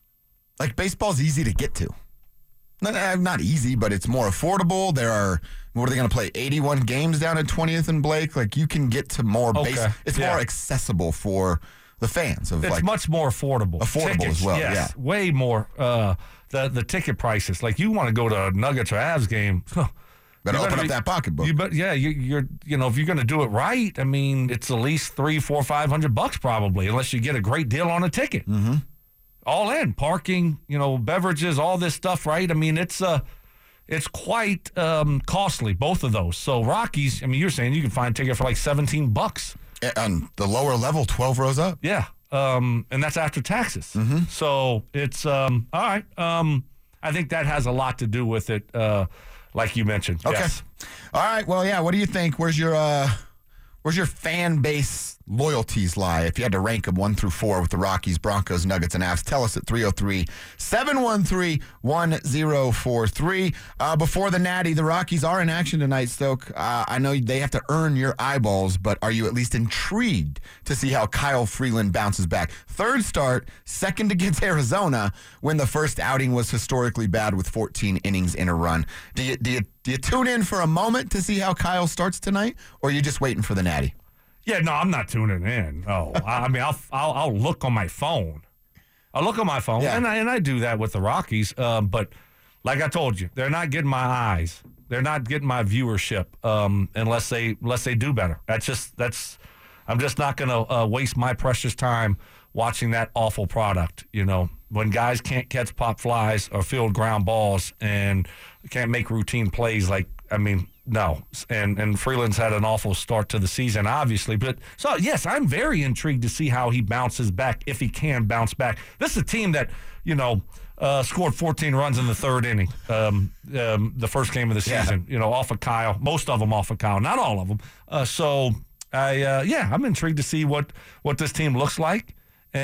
like, baseball's easy to get to. Not, uh, not easy, but it's more affordable. There are, what are they going to play, eighty-one games down at twentieth and Blake? Like, you can get to more base. Okay. It's Yeah. more accessible for the fans. Of It's like, much more affordable. Affordable Tickets, as well, yes, yeah. way more. Uh, the the ticket prices. Like you want to go to a Nuggets or Avs game. Better you open up be- that pocketbook. You bet. Yeah, you, you're. You know, if you're going to do it right, I mean, it's at least three, four, five hundred bucks probably, unless you get a great deal on a ticket. Mm-hmm. All in parking, you know, beverages, all this stuff, right? I mean, it's uh, it's quite um, costly, both of those. So Rockies, I mean, you're saying you can find a ticket for like seventeen bucks. On the lower level, twelve rows up. Yeah, um, and that's after taxes. Mm-hmm. So it's um, all right. Um, I think that has a lot to do with it, uh, like you mentioned. Okay. Yes. All right. Well, yeah. What do you think? Where's your uh, where's your fan base loyalties lie? If you had to rank them one through four with the Rockies, Broncos, Nuggets, and Avs, tell us at three oh three, seven one three, one oh four three. Uh, before the Natty, the Rockies are in action tonight, Stoke. Uh, I know they have to earn your eyeballs, but are you at least intrigued to see how Kyle Freeland bounces back? Third start, second against Arizona, when the first outing was historically bad with fourteen innings in a run. Do you do you do you tune in for a moment to see how Kyle starts tonight, or are you just waiting for the Natty? Yeah, no, I'm not tuning in. Oh, I I mean, I'll, I'll I'll look on my phone. I'll look on my phone, Yeah. and I and I do that with the Rockies. Um, but like I told you, they're not getting my eyes. They're not getting my viewership um, unless they unless they do better. That's just that's. I'm just not going to uh, waste my precious time watching that awful product. You know, when guys can't catch pop flies or field ground balls and can't make routine plays, like I mean. No, and and Freeland's had an awful start to the season, obviously. But so yes, I'm very intrigued to see how he bounces back, if he can bounce back. This is a team that you know uh, scored fourteen runs in the third inning, um, um, the first game of the Yeah. season. You know, off of Kyle, most of them off of Kyle, not all of them. Uh, so I uh, yeah, I'm intrigued to see what what this team looks like.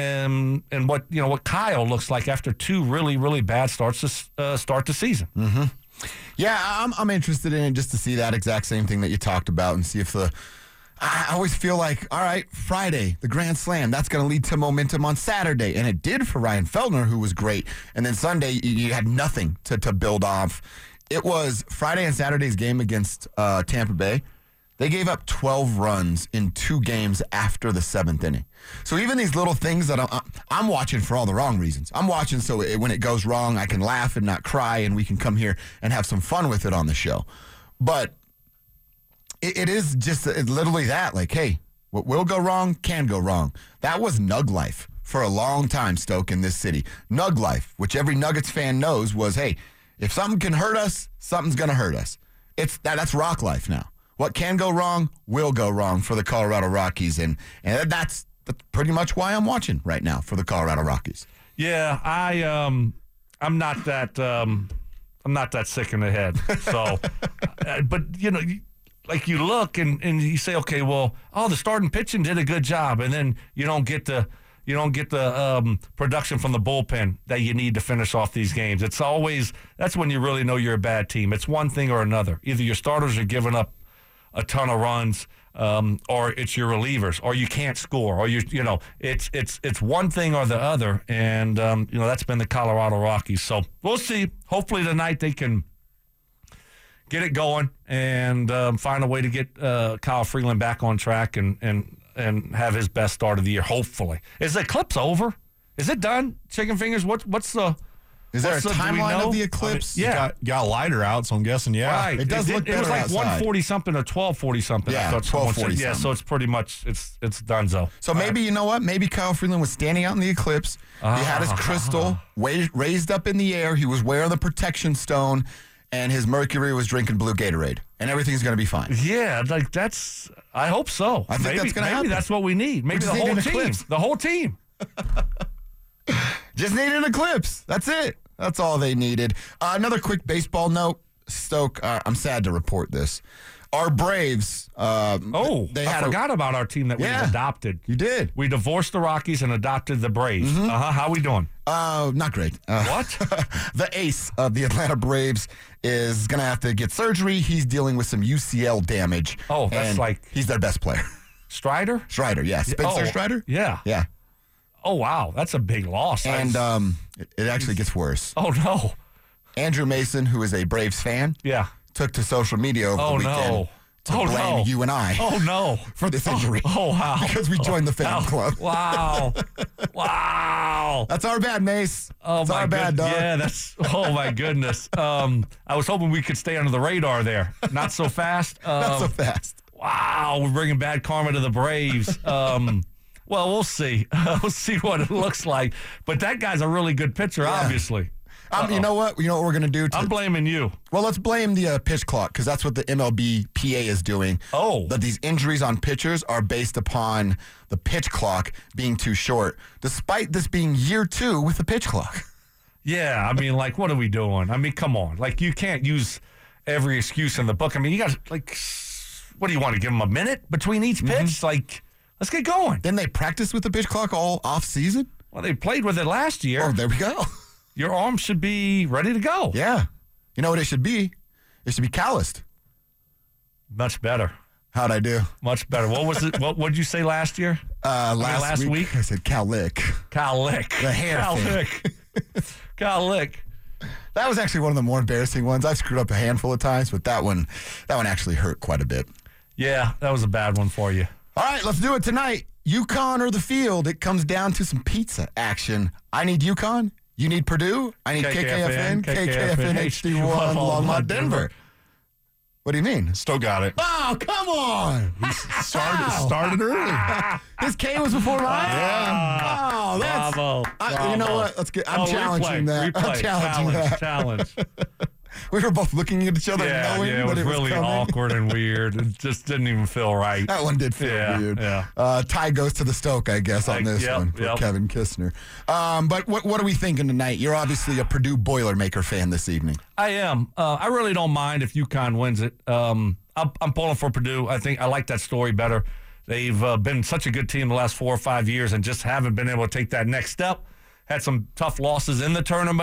And and what you know what Kyle looks like after two really really bad starts to uh, start the season. Mm-hmm. Yeah, I'm, I'm interested in it just to see that exact same thing that you talked about and see if the. I always feel like, all right, Friday, the Grand Slam, that's going to lead to momentum on Saturday. And it did for Ryan Feltner, who was great. And then Sunday, you, you had nothing to, to build off. It was Friday and Saturday's game against uh, Tampa Bay. They gave up twelve runs in two games after the seventh inning. So even these little things that I'm, I'm watching for all the wrong reasons. I'm watching so it, when it goes wrong, I can laugh and not cry, and we can come here and have some fun with it on the show. But it, it is just it's literally that. Like, hey, what will go wrong can go wrong. That was Nug life for a long time, Stoke, in this city. Nug life, which every Nuggets fan knows was, hey, if something can hurt us, something's going to hurt us. It's that, that's Rock life now. What can go wrong will go wrong for the Colorado Rockies, and, and that's, that's pretty much why I'm watching right now for the Colorado Rockies. Yeah, I um, I'm not that um, I'm not that sick in the head. So, uh, but you know, you, like you look and, and you say, okay, well, oh, the starting pitching did a good job, and then you don't get the you don't get the um, production from the bullpen that you need to finish off these games. It's always that's when you really know you're a bad team. It's one thing or another. Either your starters are giving up a ton of runs, um, or it's your relievers, or you can't score, or you you know it's it's it's one thing or the other, and um, you know that's been the Colorado Rockies. So we'll see. Hopefully tonight they can get it going and um, find a way to get uh, Kyle Freeland back on track and and and have his best start of the year. Hopefully, is the eclipse over? Is it done? Chicken fingers. What what's the Is there a What's the- do we timeline know? of the eclipse? I mean, yeah. Got, got a lighter out, so I'm guessing, yeah. Right. It does it, look it, it was better like outside. one forty something or twelve forty something. Yeah, I thought someone said. twelve forty Yeah, something. so it's pretty much it's it's donezo. So maybe, you know what? Maybe Kyle Freeland was standing out in the eclipse. He had his crystal wa- raised up in the air. He was wearing the protection stone, and his Mercury was drinking blue Gatorade. And everything's going to be fine. Yeah, like that's. I hope so. I think maybe, that's gonna maybe happen. that's what we need. Maybe just the need whole an team. eclipse. The whole team. Just need an eclipse. That's it. That's all they needed. Uh, another quick baseball note. Stoke, uh, I'm sad to report this. Our Braves. Uh, Oh, they I had forgot about our team that Yeah. we adopted. A, you did. We divorced the Rockies and adopted the Braves. Uh huh. How we doing? Uh, not great. Uh, What? the ace of the Atlanta Braves is going to have to get surgery. He's dealing with some U C L damage. Oh, that's and like- he's their best player. Strider? Strider, yeah. Spencer Oh, Strider? Yeah. Yeah. Oh wow, that's a big loss. And I- um, it, it actually gets worse. oh no. Andrew Mason, who is a Braves fan, Yeah. took to social media over Oh the weekend no. to oh blame no. you and I Oh no. for this injury. Oh wow. Because we joined the fan Oh, club. Wow. Wow. That's our bad, Mace. Oh It's my our bad, goodness. dog. Yeah, that's oh my goodness. Um, I was hoping we could stay under the radar there. Not so fast. Um, Not so fast. Wow, we're bringing bad karma to the Braves. Um, well, we'll see. we'll see what it looks like. But that guy's a really good pitcher, obviously. Um, you know what? You know what we're going to do? To, I'm blaming you. well, let's blame the uh, pitch clock because that's what the M L B P A is doing. Oh. That these injuries on pitchers are based upon the pitch clock being too short, despite this being year two with the pitch clock. Yeah, I mean, like, what are we doing? I mean, come on. Like, you can't use every excuse in the book. I mean, you got to, like, what do you want to give them a minute between each pitch? Mm-hmm. Like, let's get going. Then they practice with the pitch clock all off season. Well, they played with it last year. Oh, there we go. Your arm should be ready to go. Yeah. You know what it should be? It should be calloused. Much better. How'd I do? Much better. What was it? What would you say last year? Uh, last, last week, week? I said Cal Lick. Kyle Lick. The hair Kyle thing. Lick. Kyle Lick. That was actually one of the more embarrassing ones. I've screwed up a handful of times, but that one, that one actually hurt quite a bit. Yeah, that was a bad one for you. All right, let's do it tonight. UConn or the field? It comes down to some pizza action. I need UConn. You need Purdue. I need K K F N. K K F N H D one Longmont, Denver. What do you mean? Still got it. Oh, come on. Started, started early. His K was before mine? Yeah. Oh, that's. Bravo. I, you know Bravo. what? Let's get. I'm Oh, challenging replay, that. Replay. I'm challenging challenge, that. Challenge. We were both looking at each other, Yeah, knowing yeah, it that was it was really coming. awkward and weird. It just didn't even feel right. That one did feel Yeah, weird. yeah. Uh, tie goes to the Stoke, I guess, on Like, this yep, one for yep. Kevin Kistner. Um, but what what are we thinking tonight? You're obviously a Purdue Boilermaker fan this evening. I am. Uh, I really don't mind if UConn wins it. Um, I'm, I'm pulling for Purdue. I think I like that story better. They've uh, been such a good team the last four or five years and just haven't been able to take that next step. Had some tough losses in the tournament.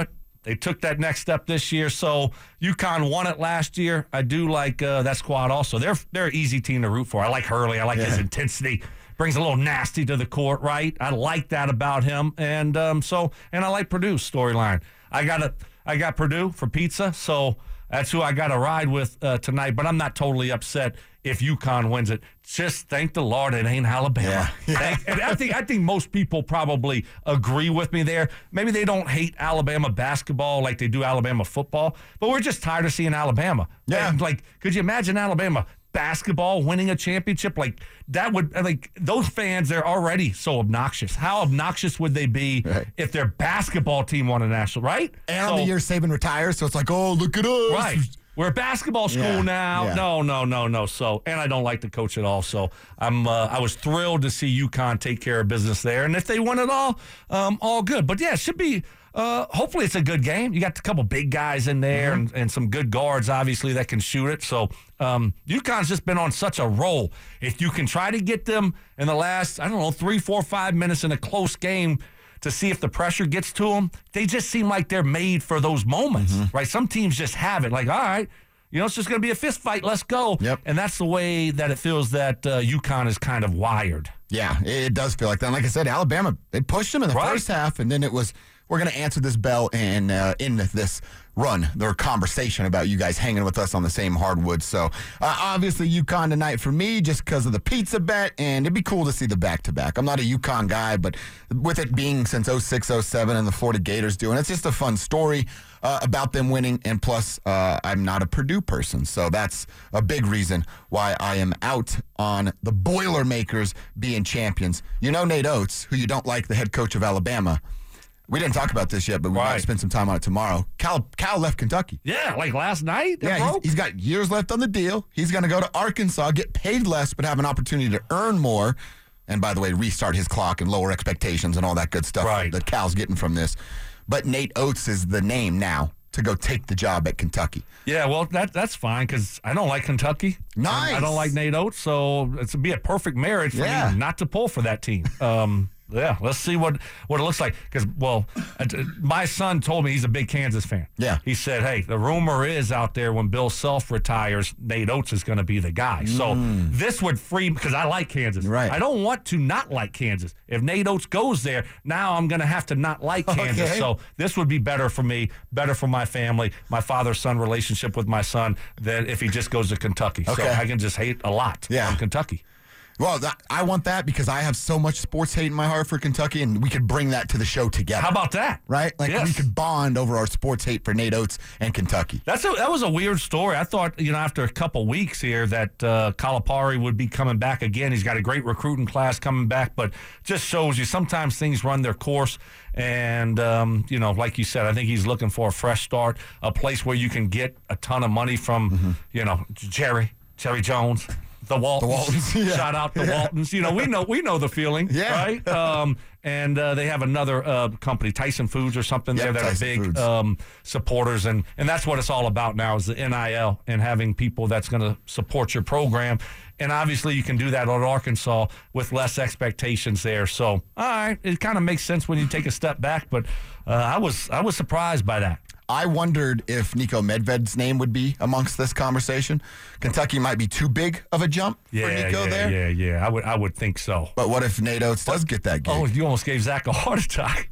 They took that next step this year. So UConn won it last year. I do like uh, that squad also. They're they're an easy team to root for. I like Hurley. I like Yeah. his intensity. Brings a little nasty to the court, right? I like that about him. And um, so, and I like Purdue's storyline. I got a, I got Purdue for pizza, so that's who I got to ride with uh, tonight. But I'm not totally upset if UConn wins it. Just thank the Lord it ain't Alabama. Yeah. Yeah. Thank- and I think I think most people probably agree with me there. Maybe they don't hate Alabama basketball like they do Alabama football, but we're just tired of seeing Alabama. Yeah. And, like, could you imagine Alabama basketball winning a championship? Like, that would, like, those fans, they're already so obnoxious. How obnoxious would they be Right. if their basketball team won a national, right? And So- on the year Saban retires, so it's like, oh, look at us. Right. We're a basketball school Yeah, now. yeah. No, no, no, no. So, and I don't like the coach at all. So, I'm uh, I was thrilled to see UConn take care of business there. And if they win it all, um, all good. But yeah, it should be. Uh, hopefully, it's a good game. You got a couple big guys in there Mm-hmm. and, and some good guards, obviously, that can shoot it. So, um, UConn's just been on such a roll. If you can try to get them in the last, I don't know, three, four, five minutes in a close game, to see if the pressure gets to them, they just seem like they're made for those moments, Mm-hmm. right? Some teams just have it, like, all right, you know, it's just going to be a fist fight, let's go. Yep. And that's the way that it feels that uh, UConn is kind of wired. Yeah, it does feel like that. And like I said, Alabama, they pushed them in the Right. first half, and then it was, we're going to answer this bell and uh, end this run, their conversation about you guys hanging with us on the same hardwood. So uh, obviously UConn tonight for me just because of the pizza bet, and it'd be cool to see the back-to-back. I'm not a UConn guy, but with it being since oh six oh seven and the Florida Gators doing, it's just a fun story uh, about them winning, and plus uh, I'm not a Purdue person, so that's a big reason why I am out on the Boilermakers being champions. You know Nate Oates, who you don't like, the head coach of Alabama. We didn't talk about this yet, but we might Right. spend some time on it tomorrow. Cal, Cal left Kentucky. Yeah, like last night. they Yeah, he's, broke? he's got years left on the deal. He's going to go to Arkansas, get paid less, but have an opportunity to earn more. And by the way, restart his clock and lower expectations and all that good stuff Right. that Cal's getting from this. But Nate Oates is the name now to go take the job at Kentucky. Yeah, well, that that's fine because I don't like Kentucky. Nice. I don't like Nate Oates, so it's be a perfect marriage for Yeah. me not to pull for that team. Um, yeah, let's see what, what it looks like. Because, well, uh, my son told me he's a big Kansas fan. Yeah. He said, hey, the rumor is out there when Bill Self retires, Nate Oates is going to be the guy. So this would free, because I like Kansas. Right. I don't want to not like Kansas. If Nate Oates goes there, now I'm going to have to not like Kansas. Okay. So this would be better for me, better for my family, my father-son relationship with my son, than if he just goes to Kentucky. So Okay. I can just hate a lot Yeah. on Kentucky. Well, that, I want that because I have so much sports hate in my heart for Kentucky, and we could bring that to the show together. How about that? Right? Like Yes. we could bond over our sports hate for Nate Oates and Kentucky. That's a, that was a weird story. I thought, you know, after a couple weeks here that uh, Calipari would be coming back again. He's got a great recruiting class coming back, but just shows you sometimes things run their course. And, um, you know, like you said, I think he's looking for a fresh start, a place where you can get a ton of money from, Mm-hmm. you know, Jerry, Jerry Jones. The Waltons. Waltons, yeah. Shout out the Waltons. You know, we know we know the feeling, Yeah. right? Um, and uh, they have another uh, company, Tyson Foods or something Yep, there that Tyson are big Foods. um, supporters, and and that's what it's all about now is the N I L and having people that's going to support your program. And obviously, you can do that at Arkansas with less expectations there. So, all right, it kind of makes sense when you take a step back. But uh, I was I was surprised by that. I wondered if Nico Medved's name would be amongst this conversation. Kentucky might be too big of a jump Yeah, for Nico yeah, there. yeah, yeah. I would I would think so. But what if Nate Oates does get that gig? Oh, you almost gave Zach a heart attack.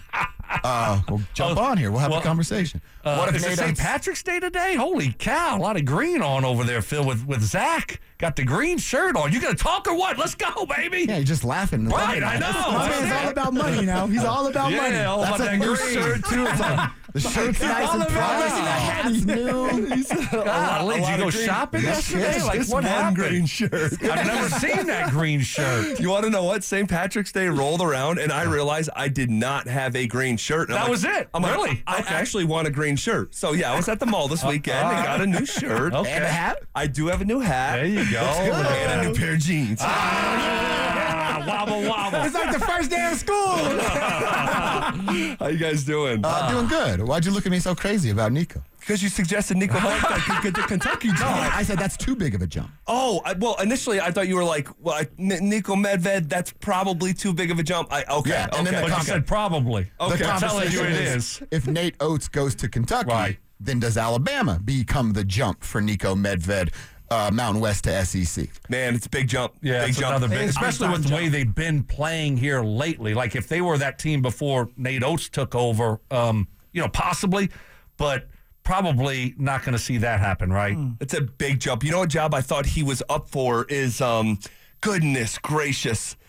Uh, well, jump Oh, on here. We'll have well, a conversation. Uh, what if is it Nate Saint Oates- Patrick's Day today? Holy cow, a lot of green on over there, Phil, with, with Zach. Got the green shirt on. You going to talk or what? Let's go, baby. Yeah, you're just laughing. and Right, loving I it. know. My man's all about money now. He's all about Yeah, money. all about That's a that new green. shirt, too. It's like, the shirt's nice and all about pricey. that. That's new. Golly, did you go shopping yesterday? Like, Just what one happened? green shirt. I've never seen that green shirt. You want to know what? Saint Patrick's Day rolled around, and I realized I did not have a green shirt. And I'm That like- was it? I'm like, Really? I Okay. actually want a green shirt. So, yeah, I was at the mall this weekend and got a new shirt. Okay. And a hat? I do have a new hat. There you go. And a new pair of jeans. Ah, wobble, wobble. It's like the first day of school. How you guys doing? Uh, doing good. Why'd you look at me so crazy about Nico? Because you suggested Nico Medved could get the Kentucky job. I said that's too big of a jump. Oh, I, well, initially I thought you were like, well, I, N- Nico Medved, that's probably too big of a jump. I, okay, Yeah, okay. and then the But you com- said probably. Okay. The I'm telling you conversation it is, is. if Nate Oates goes to Kentucky, Right. then does Alabama become the jump for Nico Medved, uh, Mountain West to S E C? Man, it's a big jump. Yeah, big it's jump. another big, It's especially big with the time way they've been playing here lately. Like if they were that team before Nate Oates took over, um, you know, possibly, but probably not going to see that happen, right? It's a big jump. You know what job I thought he was up for is, um, goodness gracious,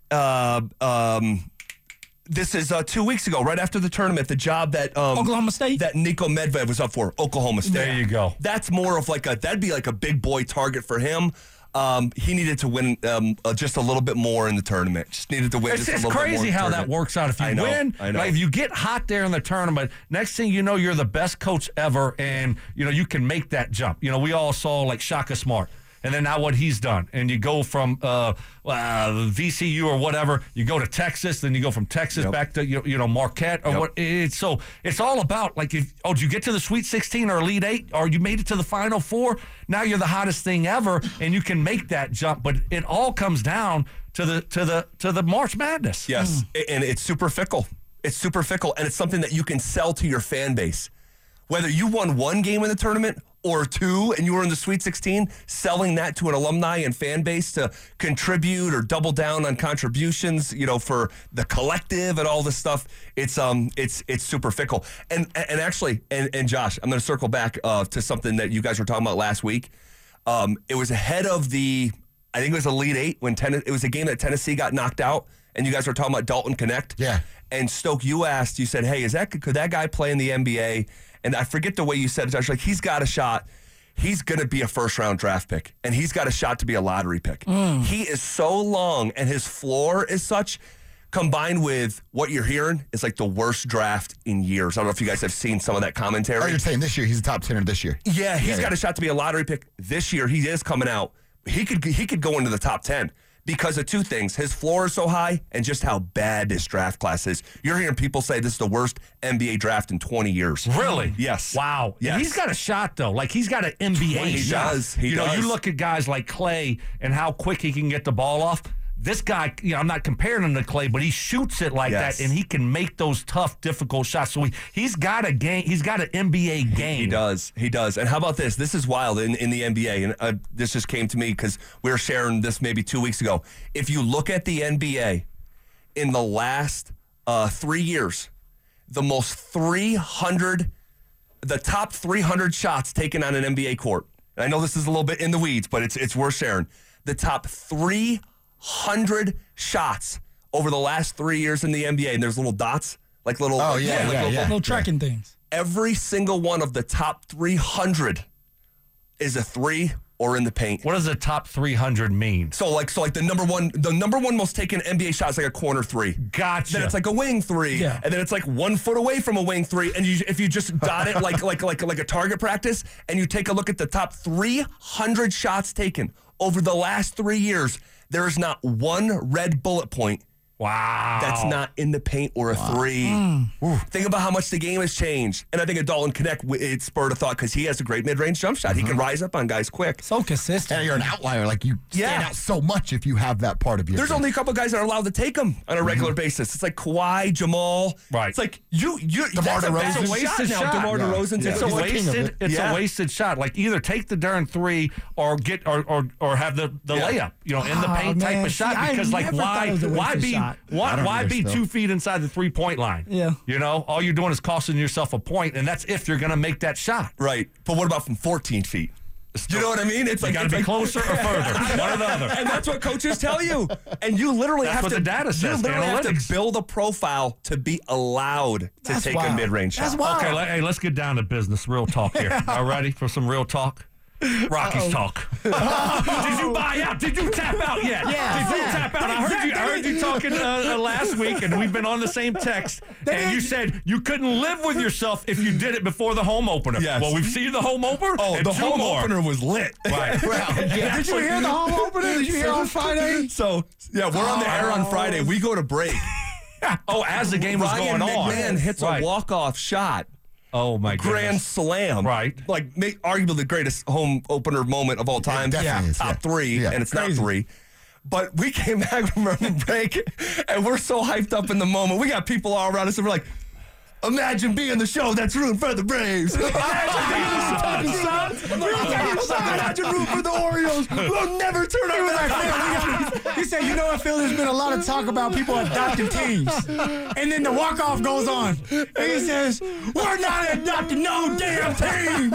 uh, um, this is uh, two weeks ago, right after the tournament, the job that um, Oklahoma State? that Nico Medved was up for, Oklahoma State. There you go. That's more of like a that'd be like a big boy target for him. Um, he needed to win um, uh, just a little bit more in the tournament. Just needed to win. It's, just it's a little bit more crazy in the how that tournament. works out. If you I know, win, I know. like if you get hot there in the tournament, next thing you know, you're the best coach ever, and you know you can make that jump. You know, we all saw like Shaka Smart, and then now what he's done, and you go from uh, uh, V C U or whatever, you go to Texas, then you go from Texas Yep. back to you, you know Marquette or Yep. what. It's so it's all about like if oh, did you get to the Sweet sixteen or Elite Eight, or you made it to the Final Four? Now you're the hottest thing ever, and you can make that jump. But it all comes down to the to the to the March Madness. Yes, a- and it's super fickle. It's super fickle, and it's something that you can sell to your fan base. Whether you won one game in the tournament or two and you were in the Sweet sixteen, selling that to an alumni and fan base to contribute or double down on contributions, you know, for the collective and all this stuff, it's um it's it's super fickle. And and actually, and, and Josh, I'm going to circle back uh, to something that you guys were talking about last week. Um, it was ahead of the, I think it was Elite Eight when ten, it was a game that Tennessee got knocked out, and you guys were talking about Dalton Connect. Yeah. And Stoke, you asked, you said, hey, is that could that guy play in the N B A? And I forget the way you said it, Josh. Like, he's got a shot. He's going to be a first-round draft pick, and he's got a shot to be a lottery pick. He is so long, and his floor is such, combined with what you're hearing, is like the worst draft in years. I don't know if you guys have seen some of that commentary. Oh, you're saying this year he's a top ten or this year? Yeah, he's Yeah, got yeah. a shot to be a lottery pick this year. He is coming out. He could he could go into the top ten because of two things. His floor is so high and just how bad this draft class is. You're hearing people say this is the worst N B A draft in twenty years. Really? Yes. Wow. Yes. He's got a shot though. Like he's got an N B A He shot. does. He you know, does. you look at guys like Clay and how quick he can get the ball off. This guy, you know, I'm not comparing him to Clay, but he shoots it like Yes. that, and he can make those tough, difficult shots. So he, he's got a game. He's got an N B A game. He does. He does. And how about this? This is wild in, in the N B A. And uh, this just came to me because we were sharing this maybe two weeks ago. If you look at the N B A in the last uh, three years, the most three hundred, the top three hundred shots taken on an N B A court. And I know this is a little bit in the weeds, but it's it's worth sharing. The top three hundred shots over the last three years in the N B A. And there's little dots, like little. Oh, like, yeah, like yeah, little- yeah. Little tracking things. Every single one of the top three hundred is a three or in the paint. What does the top three hundred mean? So like so like the number one the number one most taken N B A shot is like a corner three. Gotcha. Then it's like a wing three. Yeah. And then it's like one foot away from a wing three. And you if you just dot it like like like like a target practice and you take a look at the top three hundred shots taken over the last three years, there is not one red bullet point wow. that's not in the paint or a three. Think about how much the game has changed. And I think a Dalton Connect, it spurred a thought because he has a great mid-range jump shot. He can rise up on guys quick. So consistent. And you're an outlier. Like, you stand Yeah. out so much if you have that part of your There's game. only a couple guys that are allowed to take them on a regular basis. It's like Kawhi, Jamal. Right. It's like you, you. DeMar that's a, that's a DeRozan. wasted shot now. DeMar Yeah. DeRozan's Yeah. in It's the a He's the king of wasted. it. It's Yeah. a wasted shot. Like either take the darn three or get or or, or have the, the Yeah. layup. You know, in the Oh, paint type man. of shot. See, I Because like never thought why it was a why wasted be shot. I why don't why either be still. two feet inside the three point line? Yeah. You know, all you're doing is costing yourself a point, and that's if you're going to make that shot. Right. But what about from fourteen feet? You know what I mean? It's You like got to it's be like- closer or further, one or the other. And that's what coaches tell you. And you literally That's have what to the data says, You literally have analytics. to build a profile to be allowed to That's take a wild. mid-range shot. That's wild. Okay, let, hey, let's get down to business. Real talk here. All ready for some real talk? Rocky's talk. Did you buy out? Did you tap out yet? Yeah. Did you tap out? I heard you. I heard you talking uh, uh, last week, and we've been on the same text. And you said you couldn't live with yourself if you did it before the home opener. Yes. Well, we've seen the home opener. Oh, and the two home more. opener was lit. Right. Well, yeah. Did you hear the home opener? Did you hear on Friday? So, yeah, we're on the air on Friday. We go to break. Oh, as the game was Ryan going on. McMahon hits Right. a walk-off shot. Oh, my Grand goodness. Slam. Right. Like, make, arguably the greatest home opener moment of all time. definitely is, Top yeah. three, Yeah. and it's Crazy. not three. But we came back from our break, and we're so hyped up in the moment. We got people all around us, and we're like, imagine being the show that's rooting for the Braves. Imagine being the show that's rooting Imagine rooting for the Orioles. We'll never turn our back on. He said, you know what, Phil, there's been a lot of talk about people adopting teams. And then the walk-off goes on. And he says, we're not adopting no damn team.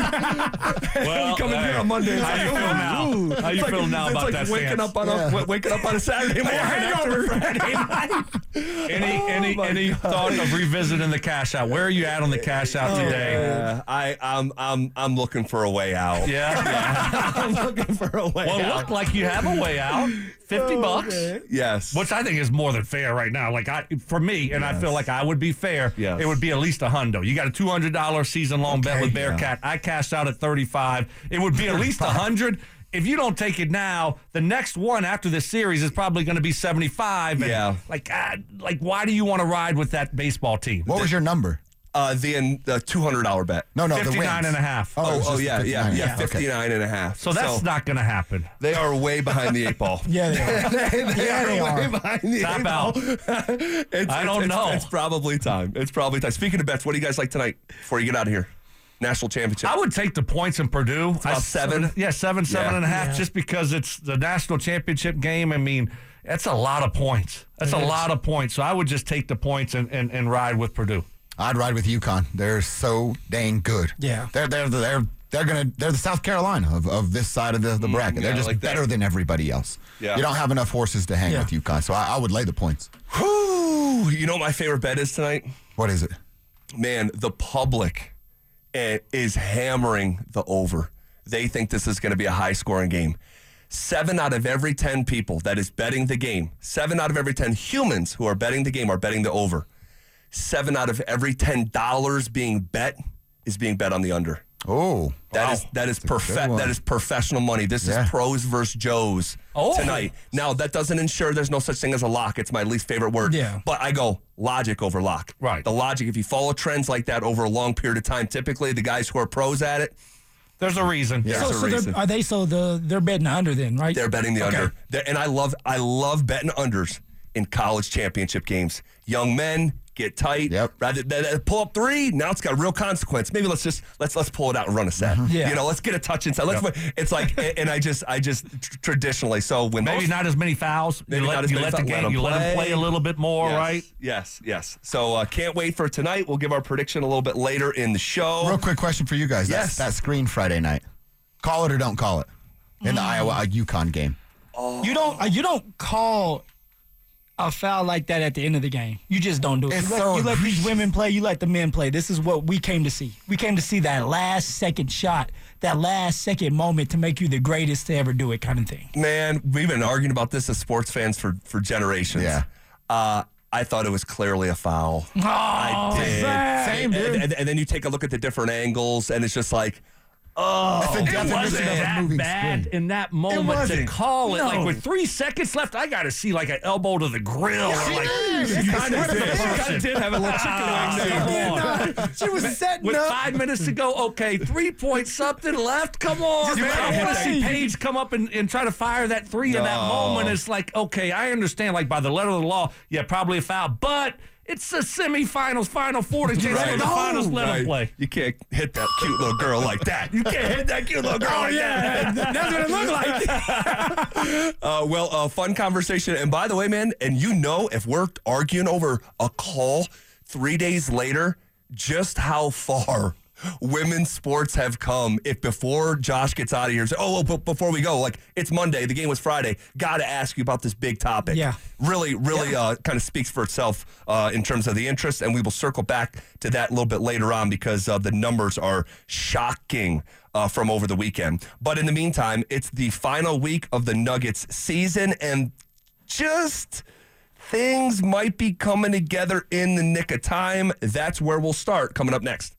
Well, Coming hey, here on Monday. It's how like, you feel ooh, now? ooh. How you It's like- feel now it's about like that waking stance? up on a Yeah. waking up on a Saturday morning after Friday night. Any any my any thought of revisiting the cash out? Where are you at on the cash out today? Yeah, I I'm I'm I'm looking for a way out. Yeah. I'm looking for a way Well, it out. looked like you have a way out. Fifty bucks. Yes. Which I think is more than fair right now. Like I, for me, and I feel like I would be fair. Yes. It would be at least a hundo. You got a two hundred dollar season long bet with Bearcat. I cashed out at thirty five. It would be at least a hundred. If you don't take it now, the next one after this series is probably going to be seventy five. Yeah. Like, ah, like, why do you want to ride with that baseball team? What was your number? Uh, the the two hundred dollar bet. No, no, the wins. fifty-nine and a half. Oh, it was oh just yeah, the yeah, fifty-nine. yeah, Yeah, okay. fifty-nine and a half. So that's not going to happen. They are way behind the eight ball. Yeah, they are. they Yeah, are they way are. behind the Top eight out. ball. It's- I it's- don't it's- know. It's probably time. It's probably time. Speaking of bets, what do you guys like tonight before you get out of here? National championship. I would take the points in Purdue. about I- seven? Yeah, seven, seven Yeah. and a half, Yeah. just because it's the national championship game. I mean, that's a lot of points. That's a lot of points. So I would just take the points and, and, and ride with Purdue. I'd ride with UConn. They're so dang good. Yeah. They're they're they're they're gonna they're the South Carolina of, of this side of the, the bracket. yeah, they're I just like that. better than everybody else. Yeah. You don't have enough horses to hang Yeah. with UConn, so I, I would lay the points. Whew. You know what my favorite bet is tonight? What is it? Man, the public eh, is hammering the over. They think this is going to be a high scoring game. Seven out of every ten people that is betting the game, seven out of every ten humans who are betting the game are betting the over. Seven out of every ten dollars being bet is being bet on the under. Oh, That is that is That's a good profe- one. that is professional money. This Yeah. is pros versus Joes Oh. tonight. Now that doesn't ensure there's no such thing as a lock. It's my least favorite word. Yeah. But I go logic over lock. Right. The logic, if you follow trends like that over a long period of time, typically the guys who are pros at it, There's a reason. Yeah. So, There's a so they're- reason. are they so the they're betting under then, right? they're betting the Okay. under. They're- and I love I love betting unders in college championship games. Young men get tight. Yep. Rather than than pull up three, now it's got a real consequence. Maybe let's just let's let's pull it out and run a set. Yeah. You know, let's get a touch inside. Let's. It's like, and I just I just tr- traditionally. So when Maybe most, not as many fouls. Maybe you let, not as you many let the fouls. game, Let 'em you let them play. play a little bit more, yes, right? Yes, yes. So uh, can't wait for tonight. We'll give our prediction a little bit later in the show. real quick question for you guys. That- Yes. That, screen Friday night. Call it or don't call it in the Iowa uh, UConn game. You don't uh, you don't call a foul like that at the end of the game. You just don't do it. It's You let, so you let these egregious. women play. You let the men play. This is what we came to see. We came to see that last second shot, that last second moment to make you the greatest to ever do it, kind of thing. Man, we've been arguing about this as sports fans for for generations. Yeah. Uh, I thought it was clearly a foul. Oh, I did. Same, dude. And, and, and then you take a look at the different angles, and it's just like, It's the It definition wasn't of a that moving bad screen. in that moment to wasn't. call it. No. Like with three seconds left, I got to see like an elbow to the grill. or like, Yes, you yes, kinda yes, did. yes, You yes. kinda did have a little chicken Ah, wing there. Come on. She was setting With up. five minutes to go, okay, three point something left. Come on, You man. gotta I want to hit see that. Paige come up and, and try to fire that three in that No. moment. It's like, okay, I understand. Like by the letter of the law, yeah, probably a foul, but it's the semifinals, final four to chase for the finals. Let them Right. play. You can't hit that cute little girl like that. You can't hit that cute little girl Oh, like yeah. that. That's what it looked like. Uh, well, uh, fun conversation. And by the way, man, and you know, if we're arguing over a call three days later, just how far women's sports have come. If before Josh gets out of here, say, oh, well, but before we go, like it's Monday, the game was Friday. Got to ask you about this big topic. Yeah. Really, really uh, kind of speaks for itself uh, in terms of the interest. And we will circle back to that a little bit later on because uh, the numbers are shocking uh, from over the weekend. But in the meantime, it's the final week of the Nuggets season and just things might be coming together in the nick of time. That's where we'll start coming up next.